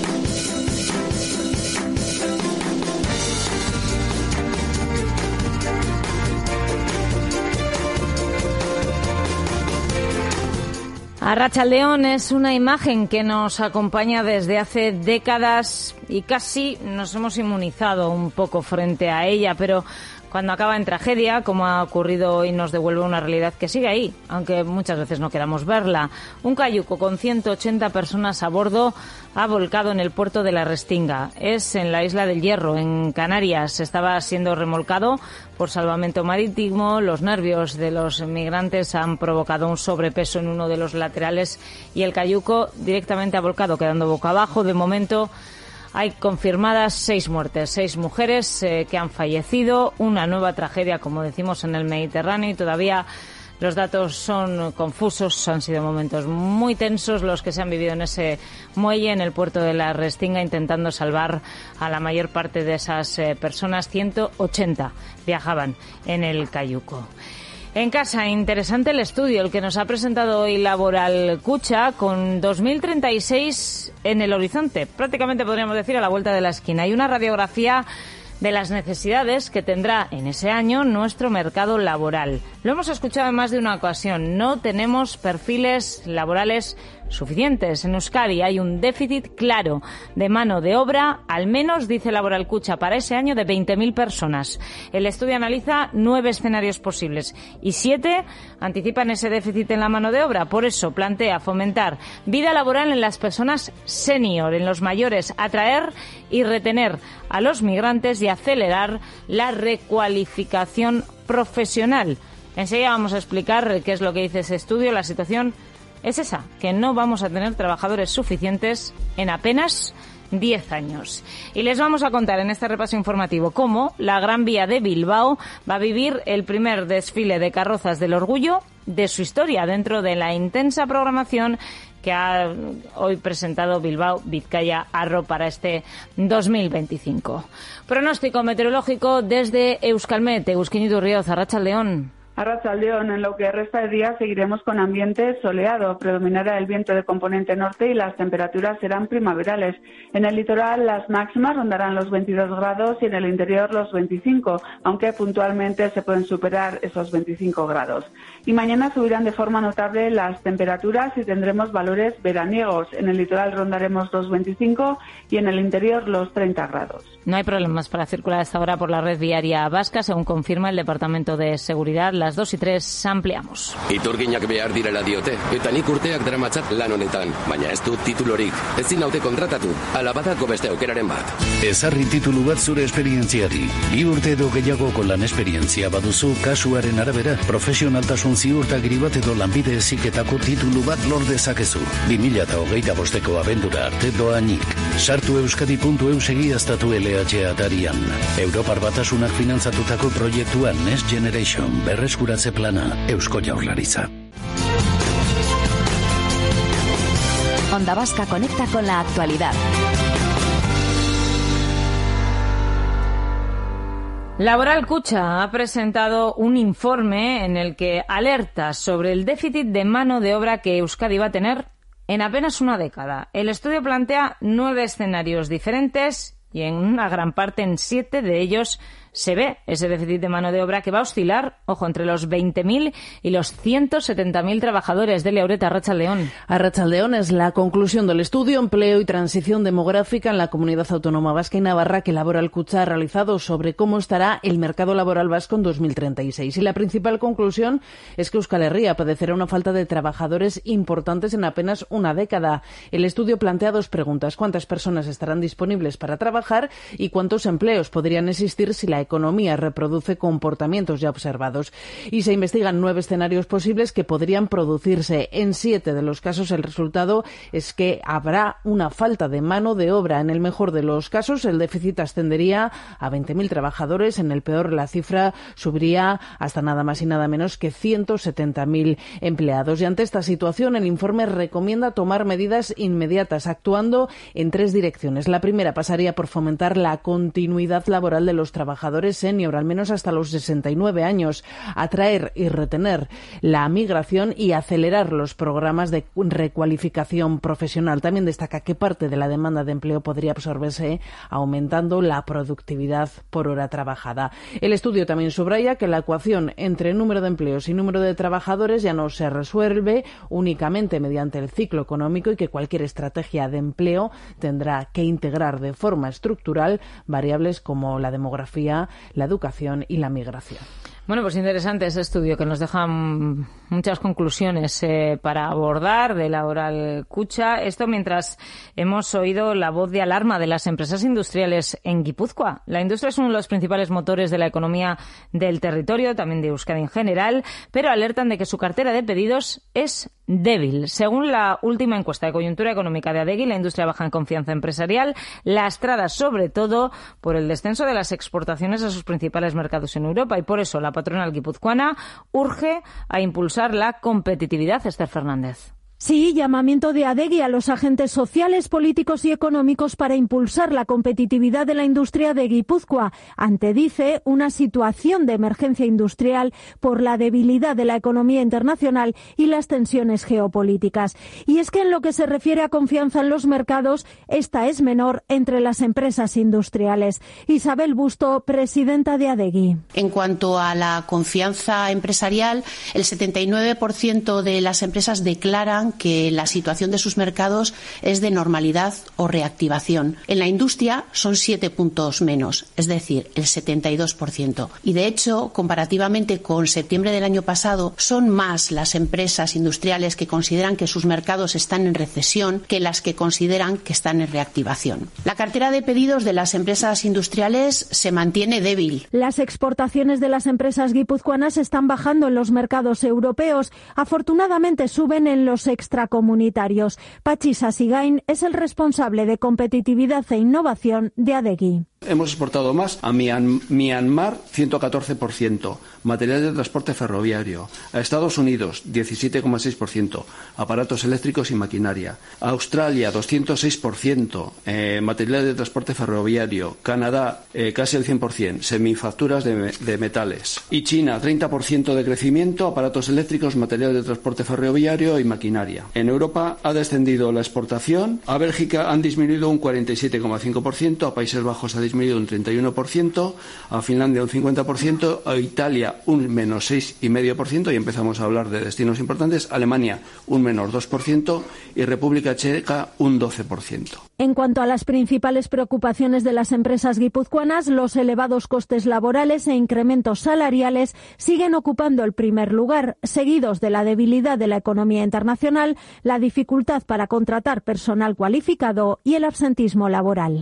Arratsaldeon es una imagen que nos acompaña desde hace décadas y casi nos hemos inmunizado un poco frente a ella, pero cuando acaba en tragedia, como ha ocurrido hoy, nos devuelve una realidad que sigue ahí, aunque muchas veces no queramos verla. Un cayuco con ciento ochenta personas a bordo ha volcado en el puerto de La Restinga. Es en la isla del Hierro, en Canarias. Estaba siendo remolcado por salvamento marítimo. Los nervios de los migrantes han provocado un sobrepeso en uno de los laterales y el cayuco directamente ha volcado, quedando boca abajo. De momento hay confirmadas seis muertes, seis mujeres eh, que han fallecido, una nueva tragedia, como decimos, en el Mediterráneo, y todavía los datos son confusos. Han sido momentos muy tensos los que se han vivido en ese muelle, en el puerto de La Restinga, intentando salvar a la mayor parte de esas eh, personas. ciento ochenta viajaban en el cayuco. En casa, interesante el estudio, el que nos ha presentado hoy Laboral Kutxa, con dos mil treinta y seis en el horizonte, prácticamente podríamos decir a la vuelta de la esquina. Hay una radiografía de las necesidades que tendrá en ese año nuestro mercado laboral. Lo hemos escuchado en más de una ocasión, no tenemos perfiles laborales suficientes. En Euskadi hay un déficit claro de mano de obra, al menos, dice Laboral Kutxa, para ese año de veinte mil personas. El estudio analiza nueve escenarios posibles y siete anticipan ese déficit en la mano de obra. Por eso plantea fomentar vida laboral en las personas senior, en los mayores, atraer y retener a los migrantes y acelerar la recualificación profesional. Enseguida vamos a explicar qué es lo que dice ese estudio. La situación es esa, que no vamos a tener trabajadores suficientes en apenas diez años. Y les vamos a contar en este repaso informativo cómo la Gran Vía de Bilbao va a vivir el primer desfile de carrozas del orgullo de su historia dentro de la intensa programación que ha hoy presentado Bilbao Vizcaya Arro para este dos mil veinticinco. Pronóstico meteorológico desde Euskalmet. Euskin Iturrioz, Arratsaldeon. Arratsaldeon, en lo que resta de día seguiremos con ambiente soleado. Predominará el viento de componente norte y las temperaturas serán primaverales. En el litoral las máximas rondarán los veintidós grados y en el interior los veinticinco, aunque puntualmente se pueden superar esos veinticinco grados. Y mañana subirán de forma notable las temperaturas y tendremos valores veraniegos. En el litoral rondaremos los veinticinco y en el interior los treinta grados. No hay problemas para circular a esta hora por la red viaria vasca, según confirma el Departamento de Seguridad. Las dos y tres ampliamos. Iturginak behar direla diote, eta nik urteak daramatzat lan honetan, baina ez dut titulorik. Ezin naute kontratatu, ala badako beste aukeraren bat. Ezarri titulu bat zure esperientziari. Bi urte edo gehiagoko lan esperientzia baduzu, kasuaren arabera, profesionaltasun ziurtagiri bat edo lanbide heziketako titulu bat lor dezakezu. bi mila hogeita bosteko abendura arte doainik. Sartu euskadi puntu eus egiaztatu L H atarian. Europar Batasunak finantzatutako proiektuan Next Generation berreskuratze plana Eusko Jaurlaritza. Onda Vasca conecta con la actualidad. Laboral Kutxa ha presentado un informe en el que alerta sobre el déficit de mano de obra que Euskadi va a tener en apenas una década. El estudio plantea nueve escenarios diferentes y en una gran parte, en siete de ellos, se ve ese déficit de mano de obra que va a oscilar, ojo, entre los veinte mil y los ciento setenta mil trabajadores. Delia Ureta, Arratsaldeón. Arratsaldeón es la conclusión del estudio Empleo y Transición Demográfica en la Comunidad Autónoma Vasca y Navarra que elabora el Kutxa ha realizado sobre cómo estará el mercado laboral vasco en dos mil treinta y seis. Y la principal conclusión es que Euskal Herria padecerá una falta de trabajadores importantes en apenas una década. El estudio plantea dos preguntas: ¿cuántas personas estarán disponibles para trabajar y cuántos empleos podrían existir si la economía reproduce comportamientos ya observados? Y se investigan nueve escenarios posibles que podrían producirse. En siete de los casos el resultado es que habrá una falta de mano de obra. En el mejor de los casos el déficit ascendería a veinte mil trabajadores. En el peor la cifra subiría hasta nada más y nada menos que ciento setenta mil empleados. Y ante esta situación el informe recomienda tomar medidas inmediatas actuando en tres direcciones. La primera pasaría por fomentar la continuidad laboral de los trabajadores senior, al menos hasta los sesenta y nueve años, atraer y retener la migración y acelerar los programas de recualificación profesional. También destaca que parte de la demanda de empleo podría absorberse aumentando la productividad por hora trabajada. El estudio también subraya que la ecuación entre número de empleos y número de trabajadores ya no se resuelve únicamente mediante el ciclo económico y que cualquier estrategia de empleo tendrá que integrar de forma estructural variables como la demografía, la educación y la migración. Bueno, pues interesante ese estudio que nos deja muchas conclusiones eh, para abordar de la oral Kutxa. Esto mientras hemos oído la voz de alarma de las empresas industriales en Guipúzcoa. La industria es uno de los principales motores de la economía del territorio, también de Euskadi en general, pero alertan de que su cartera de pedidos es débil. Según la última encuesta de coyuntura económica de Adegi, la industria baja en confianza empresarial, lastrada sobre todo por el descenso de las exportaciones a sus principales mercados en Europa, y por eso la patronal guipuzcoana urge a impulsar la competitividad. Esther Fernández. Sí, llamamiento de Adegi a los agentes sociales, políticos y económicos para impulsar la competitividad de la industria de Guipúzcoa ante, dice, una situación de emergencia industrial por la debilidad de la economía internacional y las tensiones geopolíticas. Y es que en lo que se refiere a confianza en los mercados, esta es menor entre las empresas industriales. Isabel Busto, presidenta de Adegi. En cuanto a la confianza empresarial, el setenta y nueve por ciento de las empresas declaran que la situación de sus mercados es de normalidad o reactivación. En la industria son siete puntos menos, es decir, el setenta y dos por ciento. Y de hecho, comparativamente con septiembre del año pasado, son más las empresas industriales que consideran que sus mercados están en recesión que las que consideran que están en reactivación. La cartera de pedidos de las empresas industriales se mantiene débil. Las exportaciones de las empresas guipuzcoanas están bajando en los mercados europeos. Afortunadamente suben en los extracomunitarios. Pachi Sasigain es el responsable de competitividad e innovación de Adegi. Hemos exportado más a Myanmar, ciento catorce por ciento, material de transporte ferroviario, a Estados Unidos, diecisiete coma seis por ciento, aparatos eléctricos y maquinaria, a Australia, doscientos seis por ciento, eh, material de transporte ferroviario, Canadá, eh, casi el cien por ciento, semifacturas de, de metales, y China, treinta por ciento de crecimiento, aparatos eléctricos, material de transporte ferroviario y maquinaria. En Europa ha descendido la exportación, a Bélgica han disminuido un cuarenta y siete coma cinco por ciento, a Países Bajos ha disminuido un treinta y uno por ciento, a Finlandia un cincuenta por ciento, a Italia un menos seis coma cinco por ciento, y empezamos a hablar de destinos importantes, Alemania un menos dos por ciento y República Checa un doce por ciento. En cuanto a las principales preocupaciones de las empresas guipuzcoanas, los elevados costes laborales e incrementos salariales siguen ocupando el primer lugar, seguidos de la debilidad de la economía internacional, la dificultad para contratar personal cualificado y el absentismo laboral.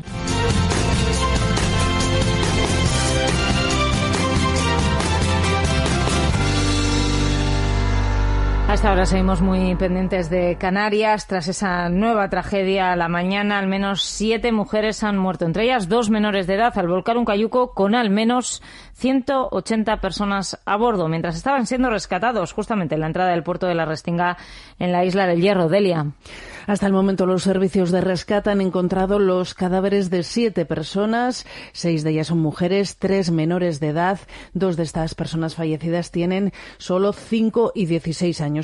Hasta ahora seguimos muy pendientes de Canarias. Tras esa nueva tragedia a la mañana, al menos siete mujeres han muerto, entre ellas dos menores de edad, al volcar un cayuco con al menos ciento ochenta personas a bordo, mientras estaban siendo rescatados justamente en la entrada del puerto de la Restinga en la isla del Hierro. Delia. Hasta el momento los servicios de rescate han encontrado los cadáveres de siete personas, seis de ellas son mujeres, tres menores de edad. Dos de estas personas fallecidas tienen solo cinco y dieciséis años.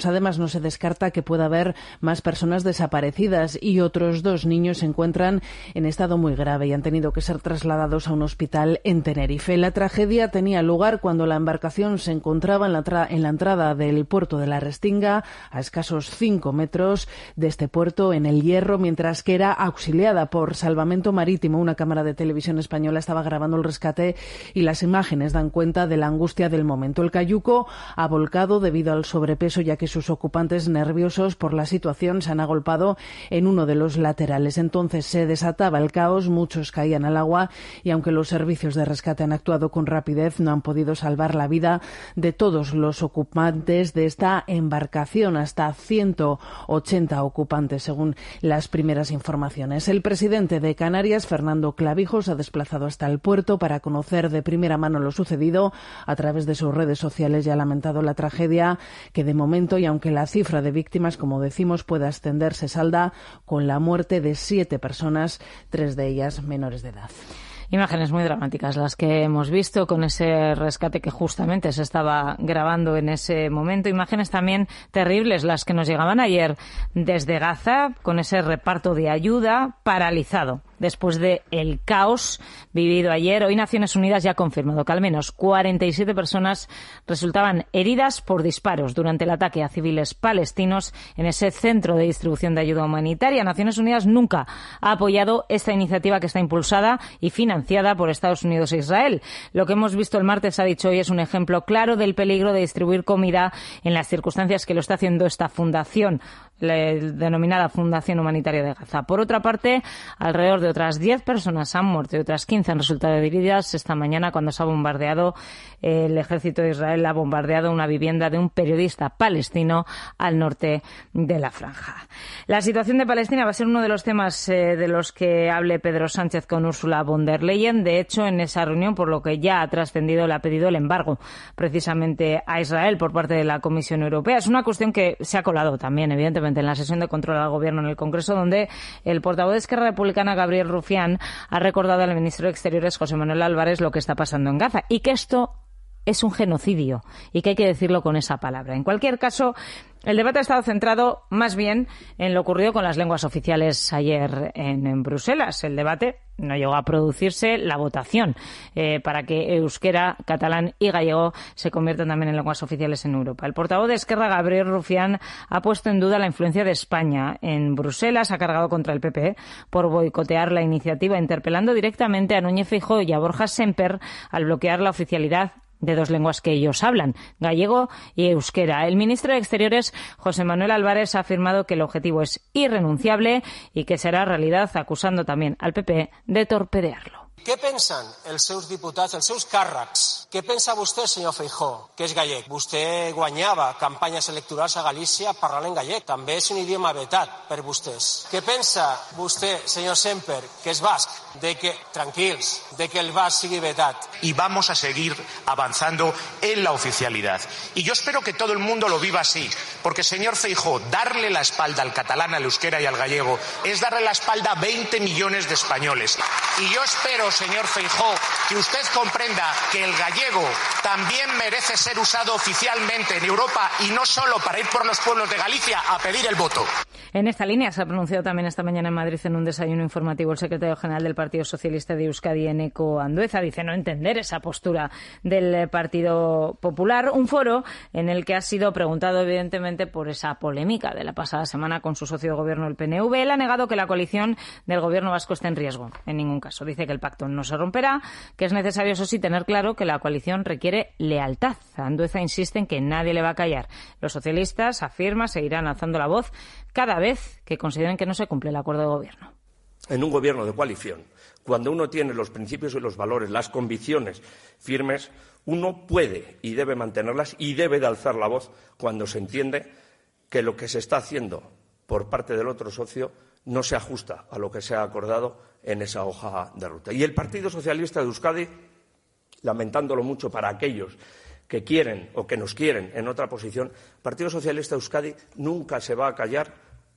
años. Además, no se descarta que pueda haber más personas desaparecidas y otros dos niños se encuentran en estado muy grave y han tenido que ser trasladados a un hospital en Tenerife. La tragedia tenía lugar cuando la embarcación se encontraba en la, tra- en la entrada del puerto de la Restinga, a escasos cinco metros de este puerto, en el Hierro, mientras que era auxiliada por Salvamento Marítimo. Una cámara de televisión española estaba grabando el rescate y las imágenes dan cuenta de la angustia del momento. El cayuco ha volcado debido al sobrepeso, ya que sus ocupantes, nerviosos por la situación, se han agolpado en uno de los laterales. Entonces se desataba el caos, muchos caían al agua y aunque los servicios de rescate han actuado con rapidez, no han podido salvar la vida de todos los ocupantes de esta embarcación, hasta ciento ochenta ocupantes, según las primeras informaciones. El presidente de Canarias, Fernando Clavijos, ha desplazado hasta el puerto para conocer de primera mano lo sucedido. A través de sus redes sociales ya ha lamentado la tragedia que de momento, y aunque la cifra de víctimas, como decimos, pueda ascender, se salda con la muerte de siete personas, tres de ellas menores de edad. Imágenes muy dramáticas las que hemos visto con ese rescate que justamente se estaba grabando en ese momento. Imágenes también terribles las que nos llegaban ayer desde Gaza, con ese reparto de ayuda paralizado después de el caos vivido ayer. Hoy Naciones Unidas ya ha confirmado que al menos cuarenta y siete personas resultaban heridas por disparos durante el ataque a civiles palestinos en ese centro de distribución de ayuda humanitaria. Naciones Unidas nunca ha apoyado esta iniciativa que está impulsada y financiada por Estados Unidos e Israel. Lo que hemos visto el martes, ha dicho hoy, es un ejemplo claro del peligro de distribuir comida en las circunstancias que lo está haciendo esta fundación, la denominada Fundación Humanitaria de Gaza. Por otra parte, alrededor de otras diez personas han muerto y otras quince han resultado heridas esta mañana cuando se ha bombardeado, eh, el ejército de Israel ha bombardeado una vivienda de un periodista palestino al norte de la franja. La situación de Palestina va a ser uno de los temas eh, de los que hable Pedro Sánchez con Ursula von der Leyen. De hecho, en esa reunión, por lo que ya ha trascendido, le ha pedido el embargo precisamente a Israel por parte de la Comisión Europea. Es una cuestión que se ha colado también, evidentemente, en la sesión de control al Gobierno en el Congreso, donde el portavoz de Esquerra Republicana, Gabriel Rufián, ha recordado al ministro de Exteriores, José Manuel Álvarez, lo que está pasando en Gaza y que esto es un genocidio y que hay que decirlo con esa palabra. En cualquier caso, el debate ha estado centrado más bien en lo ocurrido con las lenguas oficiales ayer en, en Bruselas. El debate no llegó a producirse, la votación eh, para que euskera, catalán y gallego se conviertan también en lenguas oficiales en Europa. El portavoz de Esquerra, Gabriel Rufián, ha puesto en duda la influencia de España en Bruselas, ha cargado contra el P P por boicotear la iniciativa, interpelando directamente a Núñez Feijóo y a Borja Sémper al bloquear la oficialidad de dos lenguas que ellos hablan, gallego y euskera. El ministro de Exteriores, José Manuel Álvarez, ha afirmado que el objetivo es irrenunciable y que será realidad, acusando también al P P de torpedearlo. Què pensen els seus diputats, els seus càrrecs? Què pensa vostè, senyor Feijóo, que és gallec? Vostè guanyava campanyes electorals a Galícia parlant en gallec. També és un idioma vetat per vostès. Què pensa vostè, senyor Sémper, que és basc? De que, tranquils, de que el basc sigui vetat. Y vamos a seguir avanzando en la oficialidad. Y yo espero que todo el mundo lo viva así, porque, señor Feijóo, darle la espalda al catalán, al euskera y al gallego es darle la espalda a veinte millones de españoles. Y yo espero, señor Feijóo, que usted comprenda que el gallego también merece ser usado oficialmente en Europa y no solo para ir por los pueblos de Galicia a pedir el voto. En esta línea se ha pronunciado también esta mañana en Madrid en un desayuno informativo el secretario general del Partido Socialista de Euskadi, Eneko Andueza. Dice no entender esa postura del Partido Popular. Un foro en el que ha sido preguntado evidentemente por esa polémica de la pasada semana con su socio de gobierno, el P N V. Él ha negado que la coalición del gobierno vasco esté en riesgo. En ningún caso. Dice que el pacto no se romperá, que es necesario, eso sí, tener claro que la coalición requiere lealtad. Andueza insiste en que nadie le va a callar. Los socialistas, afirma, seguirán alzando la voz cada vez que consideren que no se cumple el acuerdo de gobierno. En un gobierno de coalición, cuando uno tiene los principios y los valores, las convicciones firmes, uno puede y debe mantenerlas y debe de alzar la voz cuando se entiende que lo que se está haciendo por parte del otro socio no se ajusta a lo que se ha acordado en esa hoja de ruta. Y el Partido Socialista de Euskadi, lamentándolo mucho para aquellos que quieren o que nos quieren en otra posición, el Partido Socialista de Euskadi nunca se va a callar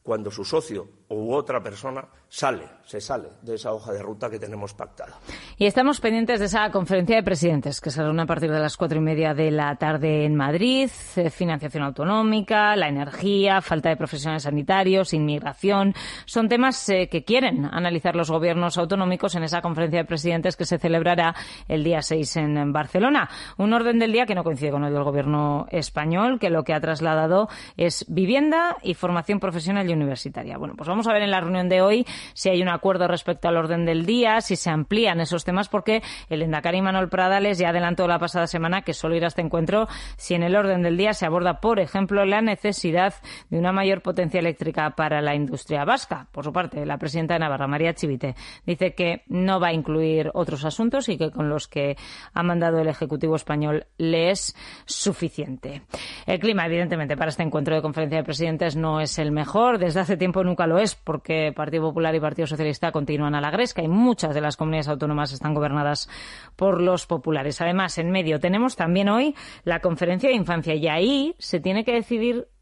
cuando su socio u otra persona sale, se sale de esa hoja de ruta que tenemos pactada. Y estamos pendientes de esa conferencia de presidentes que se reúne a partir de las cuatro y media de la tarde en Madrid. Eh, financiación autonómica, la energía, falta de profesionales sanitarios, inmigración. Son temas eh, que quieren analizar los gobiernos autonómicos en esa conferencia de presidentes que se celebrará el día seis en, en Barcelona. Un orden del día que no coincide con el del gobierno español, que lo que ha trasladado es vivienda y formación profesional y universitaria. Bueno, pues vamos a ver en la reunión de hoy si hay un acuerdo respecto al orden del día, si se amplían esos temas, porque el lehendakari Manuel Pradales ya adelantó la pasada semana que solo irá a este encuentro si en el orden del día se aborda, por ejemplo, la necesidad de una mayor potencia eléctrica para la industria vasca. Por su parte, la presidenta de Navarra, María Chivite, dice que no va a incluir otros asuntos y que con los que ha mandado el Ejecutivo español le es suficiente. El clima, evidentemente, para este encuentro de conferencia de presidentes no es el mejor. Desde hace tiempo nunca lo es, porque Partido Popular y Partido Socialista continúan a la gresca y muchas de las comunidades autónomas están gobernadas por los populares. Además, en medio tenemos también hoy la conferencia de infancia y ahí se tiene que decidir